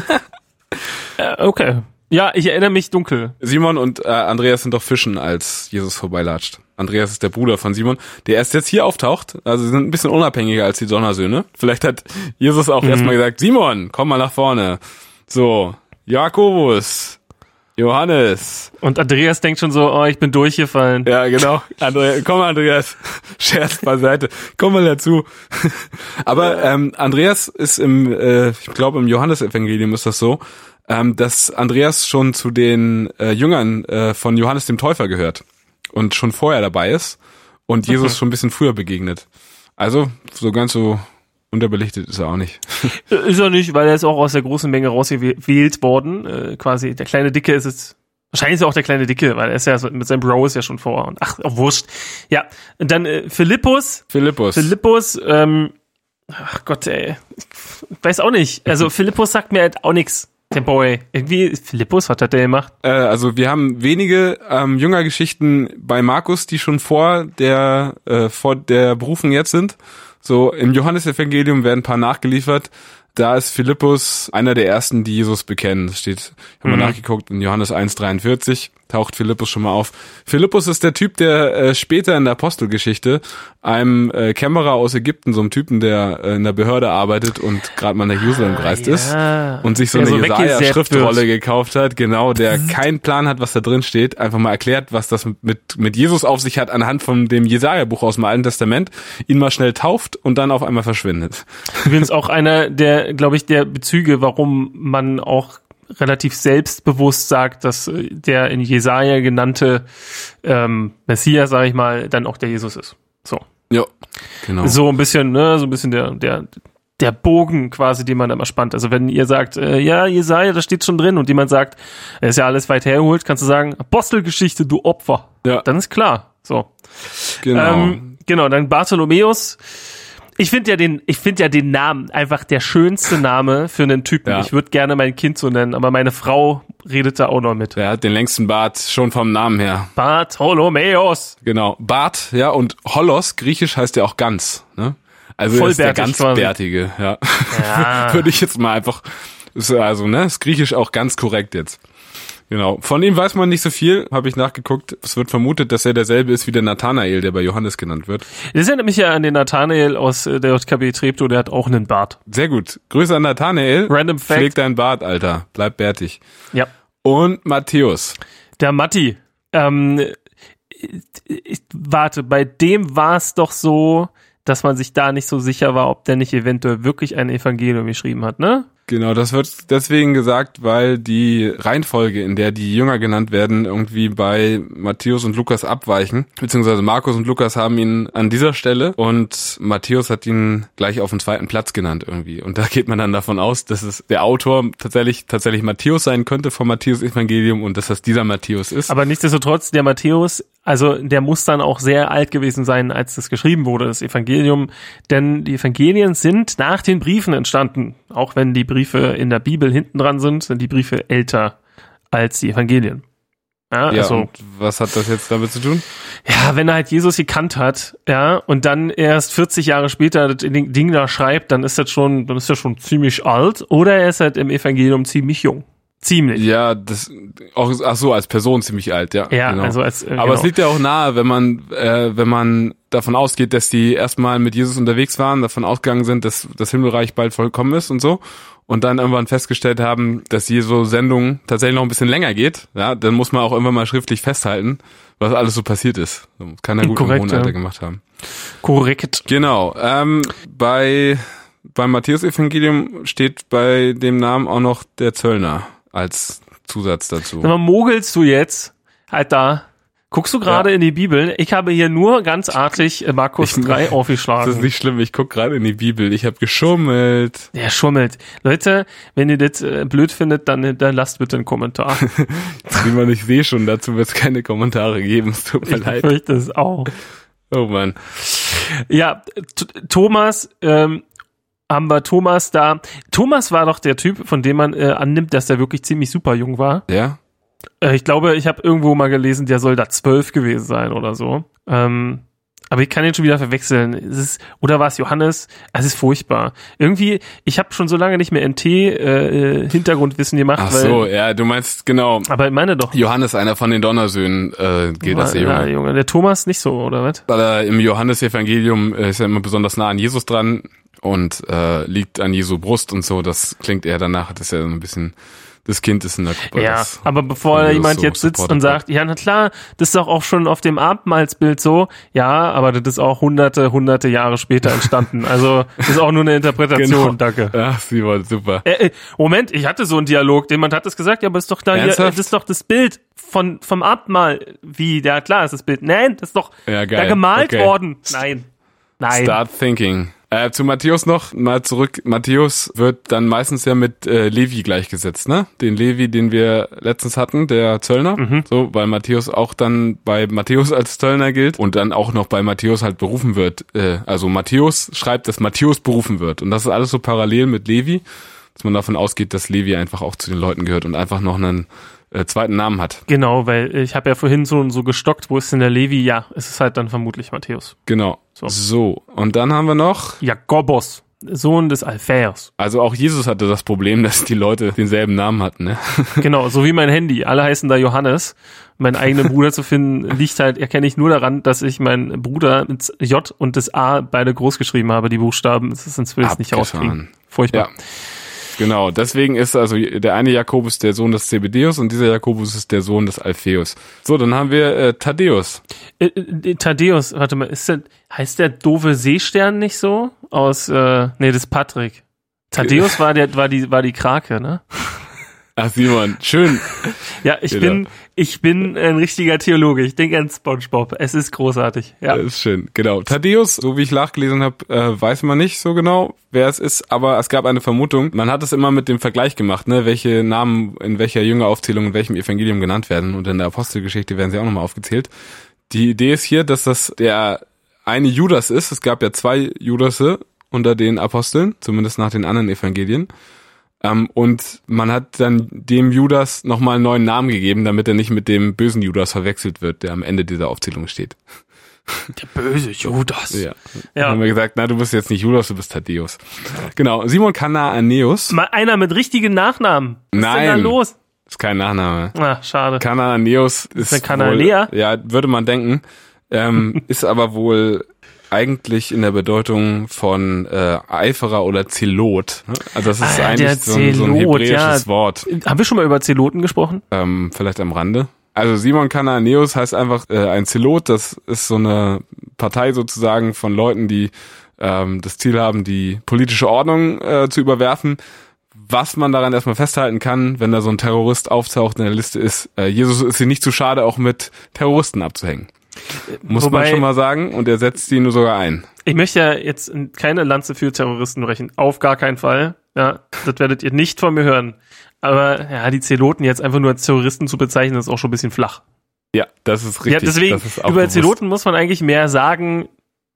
äh, okay. Ja, ich erinnere mich dunkel. Simon und äh, Andreas sind doch fischen, als Jesus vorbeilatscht. Andreas ist der Bruder von Simon, der erst jetzt hier auftaucht. Also sie sind ein bisschen unabhängiger als die Donnersöhne. Vielleicht hat Jesus auch mhm. erstmal gesagt, Simon, komm mal nach vorne. So, Jakobus, Johannes. Und Andreas denkt schon so, oh, ich bin durchgefallen. Ja, genau. Andreas, komm Andreas, Scherz beiseite, komm mal dazu. Aber ähm, Andreas ist im, äh, ich glaube im Johannesevangelium ist das so, ähm, dass Andreas schon zu den äh, Jüngern äh, von Johannes dem Täufer gehört und schon vorher dabei ist und Jesus okay. schon ein bisschen früher begegnet. Also so ganz so unterbelichtet ist er auch nicht. Ist er nicht, weil er ist auch aus der großen Menge rausgewählt worden. Äh, quasi der kleine Dicke ist es. Wahrscheinlich ist er auch der kleine Dicke, weil er ist ja so, mit seinem Bro ist ja schon vor. Und ach, oh, wurscht. Ja, und dann äh, Philippus. Philippus. Philippus, ähm, ach Gott, ey. Ich weiß auch nicht. Also Philippus sagt mir halt auch nichts. Der Boy. Irgendwie, Philippus, was hat der gemacht? Äh, also wir haben wenige ähm, Jüngergeschichten bei Markus, die schon vor der äh, vor der Berufung jetzt sind. So im Johannesevangelium werden ein paar nachgeliefert. Da ist Philippus einer der ersten, die Jesus bekennen. Das steht, ich habe mhm. mal nachgeguckt, in Johannes eins dreiundvierzig taucht Philippus schon mal auf. Philippus ist der Typ, der äh, später in der Apostelgeschichte einem äh, Kämmerer aus Ägypten, so einem Typen, der äh, in der Behörde arbeitet und gerade mal nach Jerusalem gereist ah, ja. ist und sich so der eine so Jesaja-Schriftrolle gekauft hat, genau, der keinen Plan hat, was da drin steht, einfach mal erklärt, was das mit mit Jesus auf sich hat, anhand von dem Jesaja-Buch aus dem Alten Testament, ihn mal schnell tauft und dann auf einmal verschwindet. Übrigens auch einer der, glaube ich, der Bezüge, warum man auch relativ selbstbewusst sagt, dass der in Jesaja genannte ähm, Messias, sage ich mal, dann auch der Jesus ist. So. Ja, genau. So ein bisschen, ne, so ein bisschen der der der Bogen quasi, den man da immer spannt. Also wenn ihr sagt, äh, ja, Jesaja, das steht schon drin und jemand sagt, er ist ja alles weit hergeholt, kannst du sagen, Apostelgeschichte, du Opfer. Ja. Dann ist klar. So. Genau. Ähm, genau, dann Bartholomäus. Ich finde ja den, ich finde ja den Namen einfach der schönste Name für einen Typen. Ja. Ich würde gerne mein Kind so nennen, aber meine Frau redet da auch noch mit. Er hat den längsten Bart schon vom Namen her. Bartholomäus. Genau. Bart, ja, und Holos, griechisch heißt ja auch ganz, ne? Also er ist der ganzbärtige, ja. ja. Würde ich jetzt mal einfach, ist also, ne, ist griechisch auch ganz korrekt jetzt. Genau. Von ihm weiß man nicht so viel, habe ich nachgeguckt. Es wird vermutet, dass er derselbe ist wie der Nathanael, der bei Johannes genannt wird. Das erinnert mich ja an den Nathanael aus der J K B Treptow, der hat auch einen Bart. Sehr gut. Grüße an Nathanael. Random Fact. Pfleg deinen Bart, Alter. Bleib bärtig. Ja. Und Matthäus. Der Matti. Ähm, ich, warte, bei dem war es doch so, dass man sich da nicht so sicher war, ob der nicht eventuell wirklich ein Evangelium geschrieben hat, ne? Genau, das wird deswegen gesagt, weil die Reihenfolge, in der die Jünger genannt werden, irgendwie bei Matthäus und Lukas abweichen. Beziehungsweise Markus und Lukas haben ihn an dieser Stelle und Matthäus hat ihn gleich auf den zweiten Platz genannt irgendwie. Und da geht man dann davon aus, dass es der Autor tatsächlich tatsächlich Matthäus sein könnte vom Matthäus-Evangelium und dass das dieser Matthäus ist. Aber nichtsdestotrotz, der Matthäus, also der muss dann auch sehr alt gewesen sein, als das geschrieben wurde, das Evangelium. Denn die Evangelien sind nach den Briefen entstanden. Auch wenn die Briefe in der Bibel hinten dran sind, sind die Briefe älter als die Evangelien. Ja, ja, also, und was hat das jetzt damit zu tun? Ja, wenn er halt Jesus gekannt hat, ja, und dann erst vierzig Jahre später das Ding da schreibt, dann ist das schon, dann ist er schon ziemlich alt, oder er ist halt im Evangelium ziemlich jung. Ziemlich. Ja, das auch ach so als Person ziemlich alt, ja. Ja, genau. also als äh, Aber genau. es liegt ja auch nahe, wenn man äh, wenn man davon ausgeht, dass die erstmal mit Jesus unterwegs waren, davon ausgegangen sind, dass das Himmelreich bald vollkommen ist und so und dann irgendwann festgestellt haben, dass Jesu Sendung tatsächlich noch ein bisschen länger geht, ja, dann muss man auch irgendwann mal schriftlich festhalten, was alles so passiert ist. Kann er gut im hohen Alter gemacht haben. Korrekt. Genau. Ähm, bei beim Matthäus-Evangelium steht bei dem Namen auch noch der Zöllner als Zusatz dazu. Sag mal, mogelst du jetzt? Halt da. Guckst du gerade ja. in die Bibel? Ich habe hier nur ganz artig Markus ich, drei aufgeschlagen. Das ist nicht schlimm, ich guck gerade in die Bibel. Ich habe geschummelt. Ja, schummelt. Leute, wenn ihr das äh, blöd findet, dann, dann lasst bitte einen Kommentar. Simon, ich sehe schon, dazu wird es keine Kommentare geben. Es tut mir ich leid. Ich fürchte es auch. Oh Mann. Ja, T- Thomas, ähm, haben wir Thomas da. Thomas war doch der Typ, von dem man äh, annimmt, dass der wirklich ziemlich super jung war. Ja. Ich glaube, ich habe irgendwo mal gelesen, der soll da zwölf gewesen sein oder so. Ähm, aber ich kann den schon wieder verwechseln. Es ist, oder war es Johannes? Es ist furchtbar. Irgendwie, ich habe schon so lange nicht mehr N T-Hintergrundwissen äh, gemacht. Ach so, weil, ja, du meinst, genau. Aber ich meine doch. Johannes, einer von den Donnersöhnen, äh, gilt als der Junge. Ja, Junge. Der Thomas nicht so, oder was? Weil er im Johannes-Evangelium äh, ist ja immer besonders nah an Jesus dran und äh, liegt an Jesu Brust und so. Das klingt eher danach, das ist ja so ein bisschen... Das Kind ist in der Gruppe. Ja, aber bevor jemand so jetzt sitzt und sagt, ja, na klar, das ist doch auch schon auf dem Abendmahlsbild so. Ja, aber das ist auch hunderte, hunderte Jahre später entstanden. Also, das ist auch nur eine Interpretation. Genau. Danke. Ach, Simon, super. Äh, äh, Moment, ich hatte so einen Dialog. Jemand hat das gesagt, ja, aber das ist doch da hier, das ist doch das Bild von, vom Abendmahl. Wie? Ja, klar ist das Bild. Nein, das ist doch ja, geil. da gemalt okay. worden. Nein. Nein. Start thinking. Äh, zu Matthäus noch, mal zurück. Matthäus wird dann meistens ja mit äh, Levi gleichgesetzt, ne? Den Levi, den wir letztens hatten, der Zöllner. Mhm. So, weil Matthäus auch dann bei Matthäus als Zöllner gilt und dann auch noch bei Matthäus halt berufen wird. Äh, also Matthäus schreibt, dass Matthäus berufen wird. Und das ist alles so parallel mit Levi, dass man davon ausgeht, dass Levi einfach auch zu den Leuten gehört und einfach noch einen äh, zweiten Namen hat. Genau, weil ich habe ja vorhin so, so gestockt, wo ist denn der Levi? Ja, es ist halt dann vermutlich Matthäus. Genau. So. so, und dann haben wir noch Jakobus, Sohn des Alphaeus. Also auch Jesus hatte das Problem, dass die Leute denselben Namen hatten, ne? Genau, so wie mein Handy. Alle heißen da Johannes. Meinen eigenen Bruder zu finden, liegt halt, erkenne ich nur daran, dass ich meinen Bruder mit J und das A beide groß geschrieben habe, die Buchstaben. Das ist sonst will ich es nicht rauskriegen. Furchtbar. Ja. Genau, deswegen ist also der eine Jakobus der Sohn des Zebedeus und dieser Jakobus ist der Sohn des Alphaeus. So, dann haben wir äh, Thaddäus. Äh, äh, Thaddäus, warte mal, ist der, heißt der doofe Seestern nicht so? Aus, äh, nee, das ist Patrick. Thaddäus war der, war die, war die Krake, ne? Ach Simon, schön. Ja, ich genau. bin, ich bin ein richtiger Theologe. Ich denke an SpongeBob. Es ist großartig. Ja, das ist schön. Genau. Thaddäus, so wie ich nachgelesen habe, äh, weiß man nicht so genau, wer es ist, aber es gab eine Vermutung. Man hat es immer mit dem Vergleich gemacht, ne, welche Namen in welcher Jüngeraufzählung in welchem Evangelium genannt werden und in der Apostelgeschichte werden sie auch nochmal aufgezählt. Die Idee ist hier, dass das der eine Judas ist. Es gab ja zwei Judasse unter den Aposteln, zumindest nach den anderen Evangelien. Um, und man hat dann dem Judas nochmal einen neuen Namen gegeben, damit er nicht mit dem bösen Judas verwechselt wird, der am Ende dieser Aufzählung steht. Der böse Judas. Ja. ja. Dann haben wir gesagt, na, du bist jetzt nicht Judas, du bist Thaddäus. Genau. Simon Kanaaneus. Mal einer mit richtigen Nachnamen. Was Nein. ist denn da los? Ist kein Nachname. Ah, schade. Kanaaneus ist, ist Kananäer? Wohl, ja, würde man denken. Ähm, ist aber wohl eigentlich in der Bedeutung von äh, Eiferer oder Zelot. Also das ist ah, eigentlich so ein, so ein hebräisches ja. Wort. Haben wir schon mal über Zeloten gesprochen? Ähm, vielleicht am Rande. Also Simon Kanaaneus heißt einfach äh, ein Zelot. Das ist so eine Partei sozusagen von Leuten, die ähm, das Ziel haben, die politische Ordnung äh, zu überwerfen. Was man daran erstmal festhalten kann, wenn da so ein Terrorist auftaucht in der Liste ist, äh, Jesus ist sich nicht zu schade, auch mit Terroristen abzuhängen. Muss Wobei, man schon mal sagen, und er setzt die nur sogar ein. Ich möchte ja jetzt keine Lanze für Terroristen brechen, auf gar keinen Fall. Ja, das werdet ihr nicht von mir hören. Aber ja, die Zeloten jetzt einfach nur als Terroristen zu bezeichnen, ist auch schon ein bisschen flach. Ja, das ist richtig. Ja, deswegen, das ist auch über bewusst. Zeloten muss man eigentlich mehr sagen,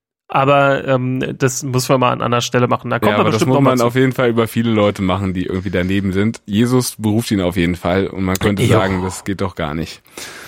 aber ähm, das muss man mal an anderer Stelle machen. Da kommt ja, man aber bestimmt das muss man noch mal auf jeden Fall über viele Leute machen, die irgendwie daneben sind. Jesus beruft ihn auf jeden Fall und man könnte jo. sagen, das geht doch gar nicht.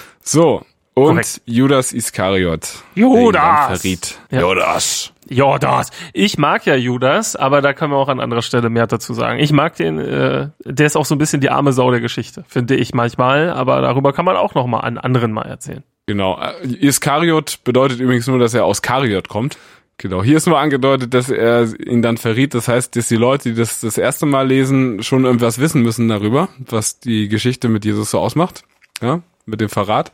So. Und Korrekt. Judas Iskariot. Judas! Verriet. Ja. Judas. Judas. Ich mag ja Judas, aber da können wir auch an anderer Stelle mehr dazu sagen. Ich mag den, äh, der ist auch so ein bisschen die arme Sau der Geschichte, finde ich manchmal, aber darüber kann man auch noch mal an anderen mal erzählen. Genau. Iskariot bedeutet übrigens nur, dass er aus Kariot kommt. Genau. Hier ist nur angedeutet, dass er ihn dann verriet. Das heißt, dass die Leute, die das das erste Mal lesen, schon irgendwas wissen müssen darüber, was die Geschichte mit Jesus so ausmacht. Ja, mit dem Verrat.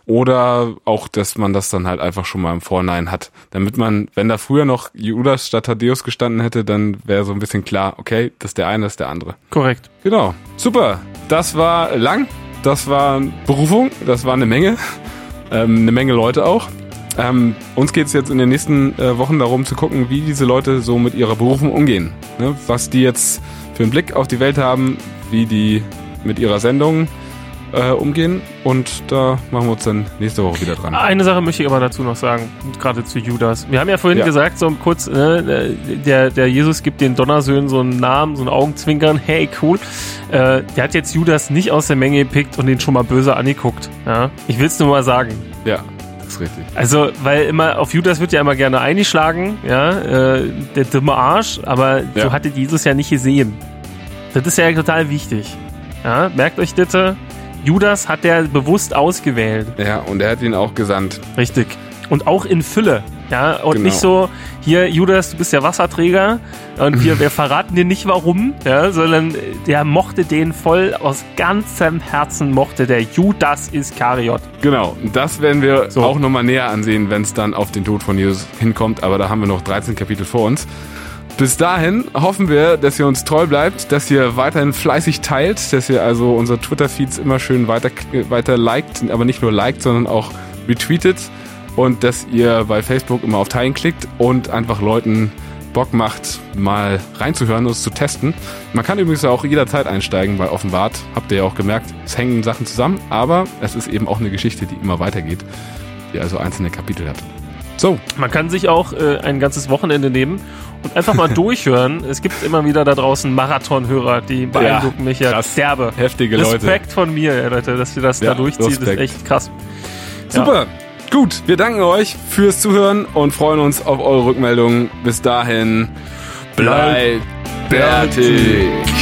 Oder auch, dass man das dann halt einfach schon mal im Vorhinein hat. Damit man, wenn da früher noch Judas statt Thaddäus gestanden hätte, dann wäre so ein bisschen klar, okay, das ist der eine, das ist der andere. Korrekt. Genau. Super. Das war lang. Das war Berufung. Das war eine Menge. Ähm, eine Menge Leute auch. Ähm, uns geht es jetzt in den nächsten äh, Wochen darum zu gucken, wie diese Leute so mit ihrer Berufung umgehen. Ne? Was die jetzt für einen Blick auf die Welt haben, wie die mit ihrer Sendung Äh, umgehen und da machen wir uns dann nächste Woche wieder dran. Eine Sache möchte ich aber dazu noch sagen, gerade zu Judas. Wir haben ja vorhin ja. gesagt, so kurz, äh, der, der Jesus gibt den Donnersöhnen so einen Namen, so ein Augenzwinkern, hey, cool. Äh, der hat jetzt Judas nicht aus der Menge gepickt und den schon mal böse angeguckt. Ja? Ich will es nur mal sagen. Ja, das ist richtig. Also, weil immer, auf Judas wird ja immer gerne eingeschlagen, ja, äh, der dumme Arsch, aber ja. so hatte Jesus ja nicht gesehen. Das ist ja total wichtig. Ja? Merkt euch bitte, Judas hat der bewusst ausgewählt. Ja, und er hat ihn auch gesandt. Richtig. Und auch in Fülle. Ja, und genau. nicht so, hier, Judas, du bist der Wasserträger und wir, wir verraten dir nicht warum, ja, sondern der mochte den voll aus ganzem Herzen, mochte der Judas Iskariot. Genau, das werden wir so. auch nochmal näher ansehen, wenn es dann auf den Tod von Jesus hinkommt, aber da haben wir noch dreizehn Kapitel vor uns. Bis dahin hoffen wir, dass ihr uns treu bleibt, dass ihr weiterhin fleißig teilt, dass ihr also unsere Twitter-Feeds immer schön weiter, weiter liked, aber nicht nur liked, sondern auch retweetet und dass ihr bei Facebook immer auf Teilen klickt und einfach Leuten Bock macht, mal reinzuhören und es zu testen. Man kann übrigens auch jederzeit einsteigen bei Offenbart, habt ihr ja auch gemerkt, es hängen Sachen zusammen, aber es ist eben auch eine Geschichte, die immer weitergeht, die also einzelne Kapitel hat. So. Man kann sich auch äh, ein ganzes Wochenende nehmen und einfach mal durchhören. Es gibt immer wieder da draußen Marathonhörer, die beeindrucken ja, mich ja krass, derbe. Heftige Respekt Leute. Respekt von mir, ja, Leute, dass ihr das ja, da durchzieht, ist echt krass. Super, ja. Gut, wir danken euch fürs Zuhören und freuen uns auf eure Rückmeldungen. Bis dahin, bleibt bärtig.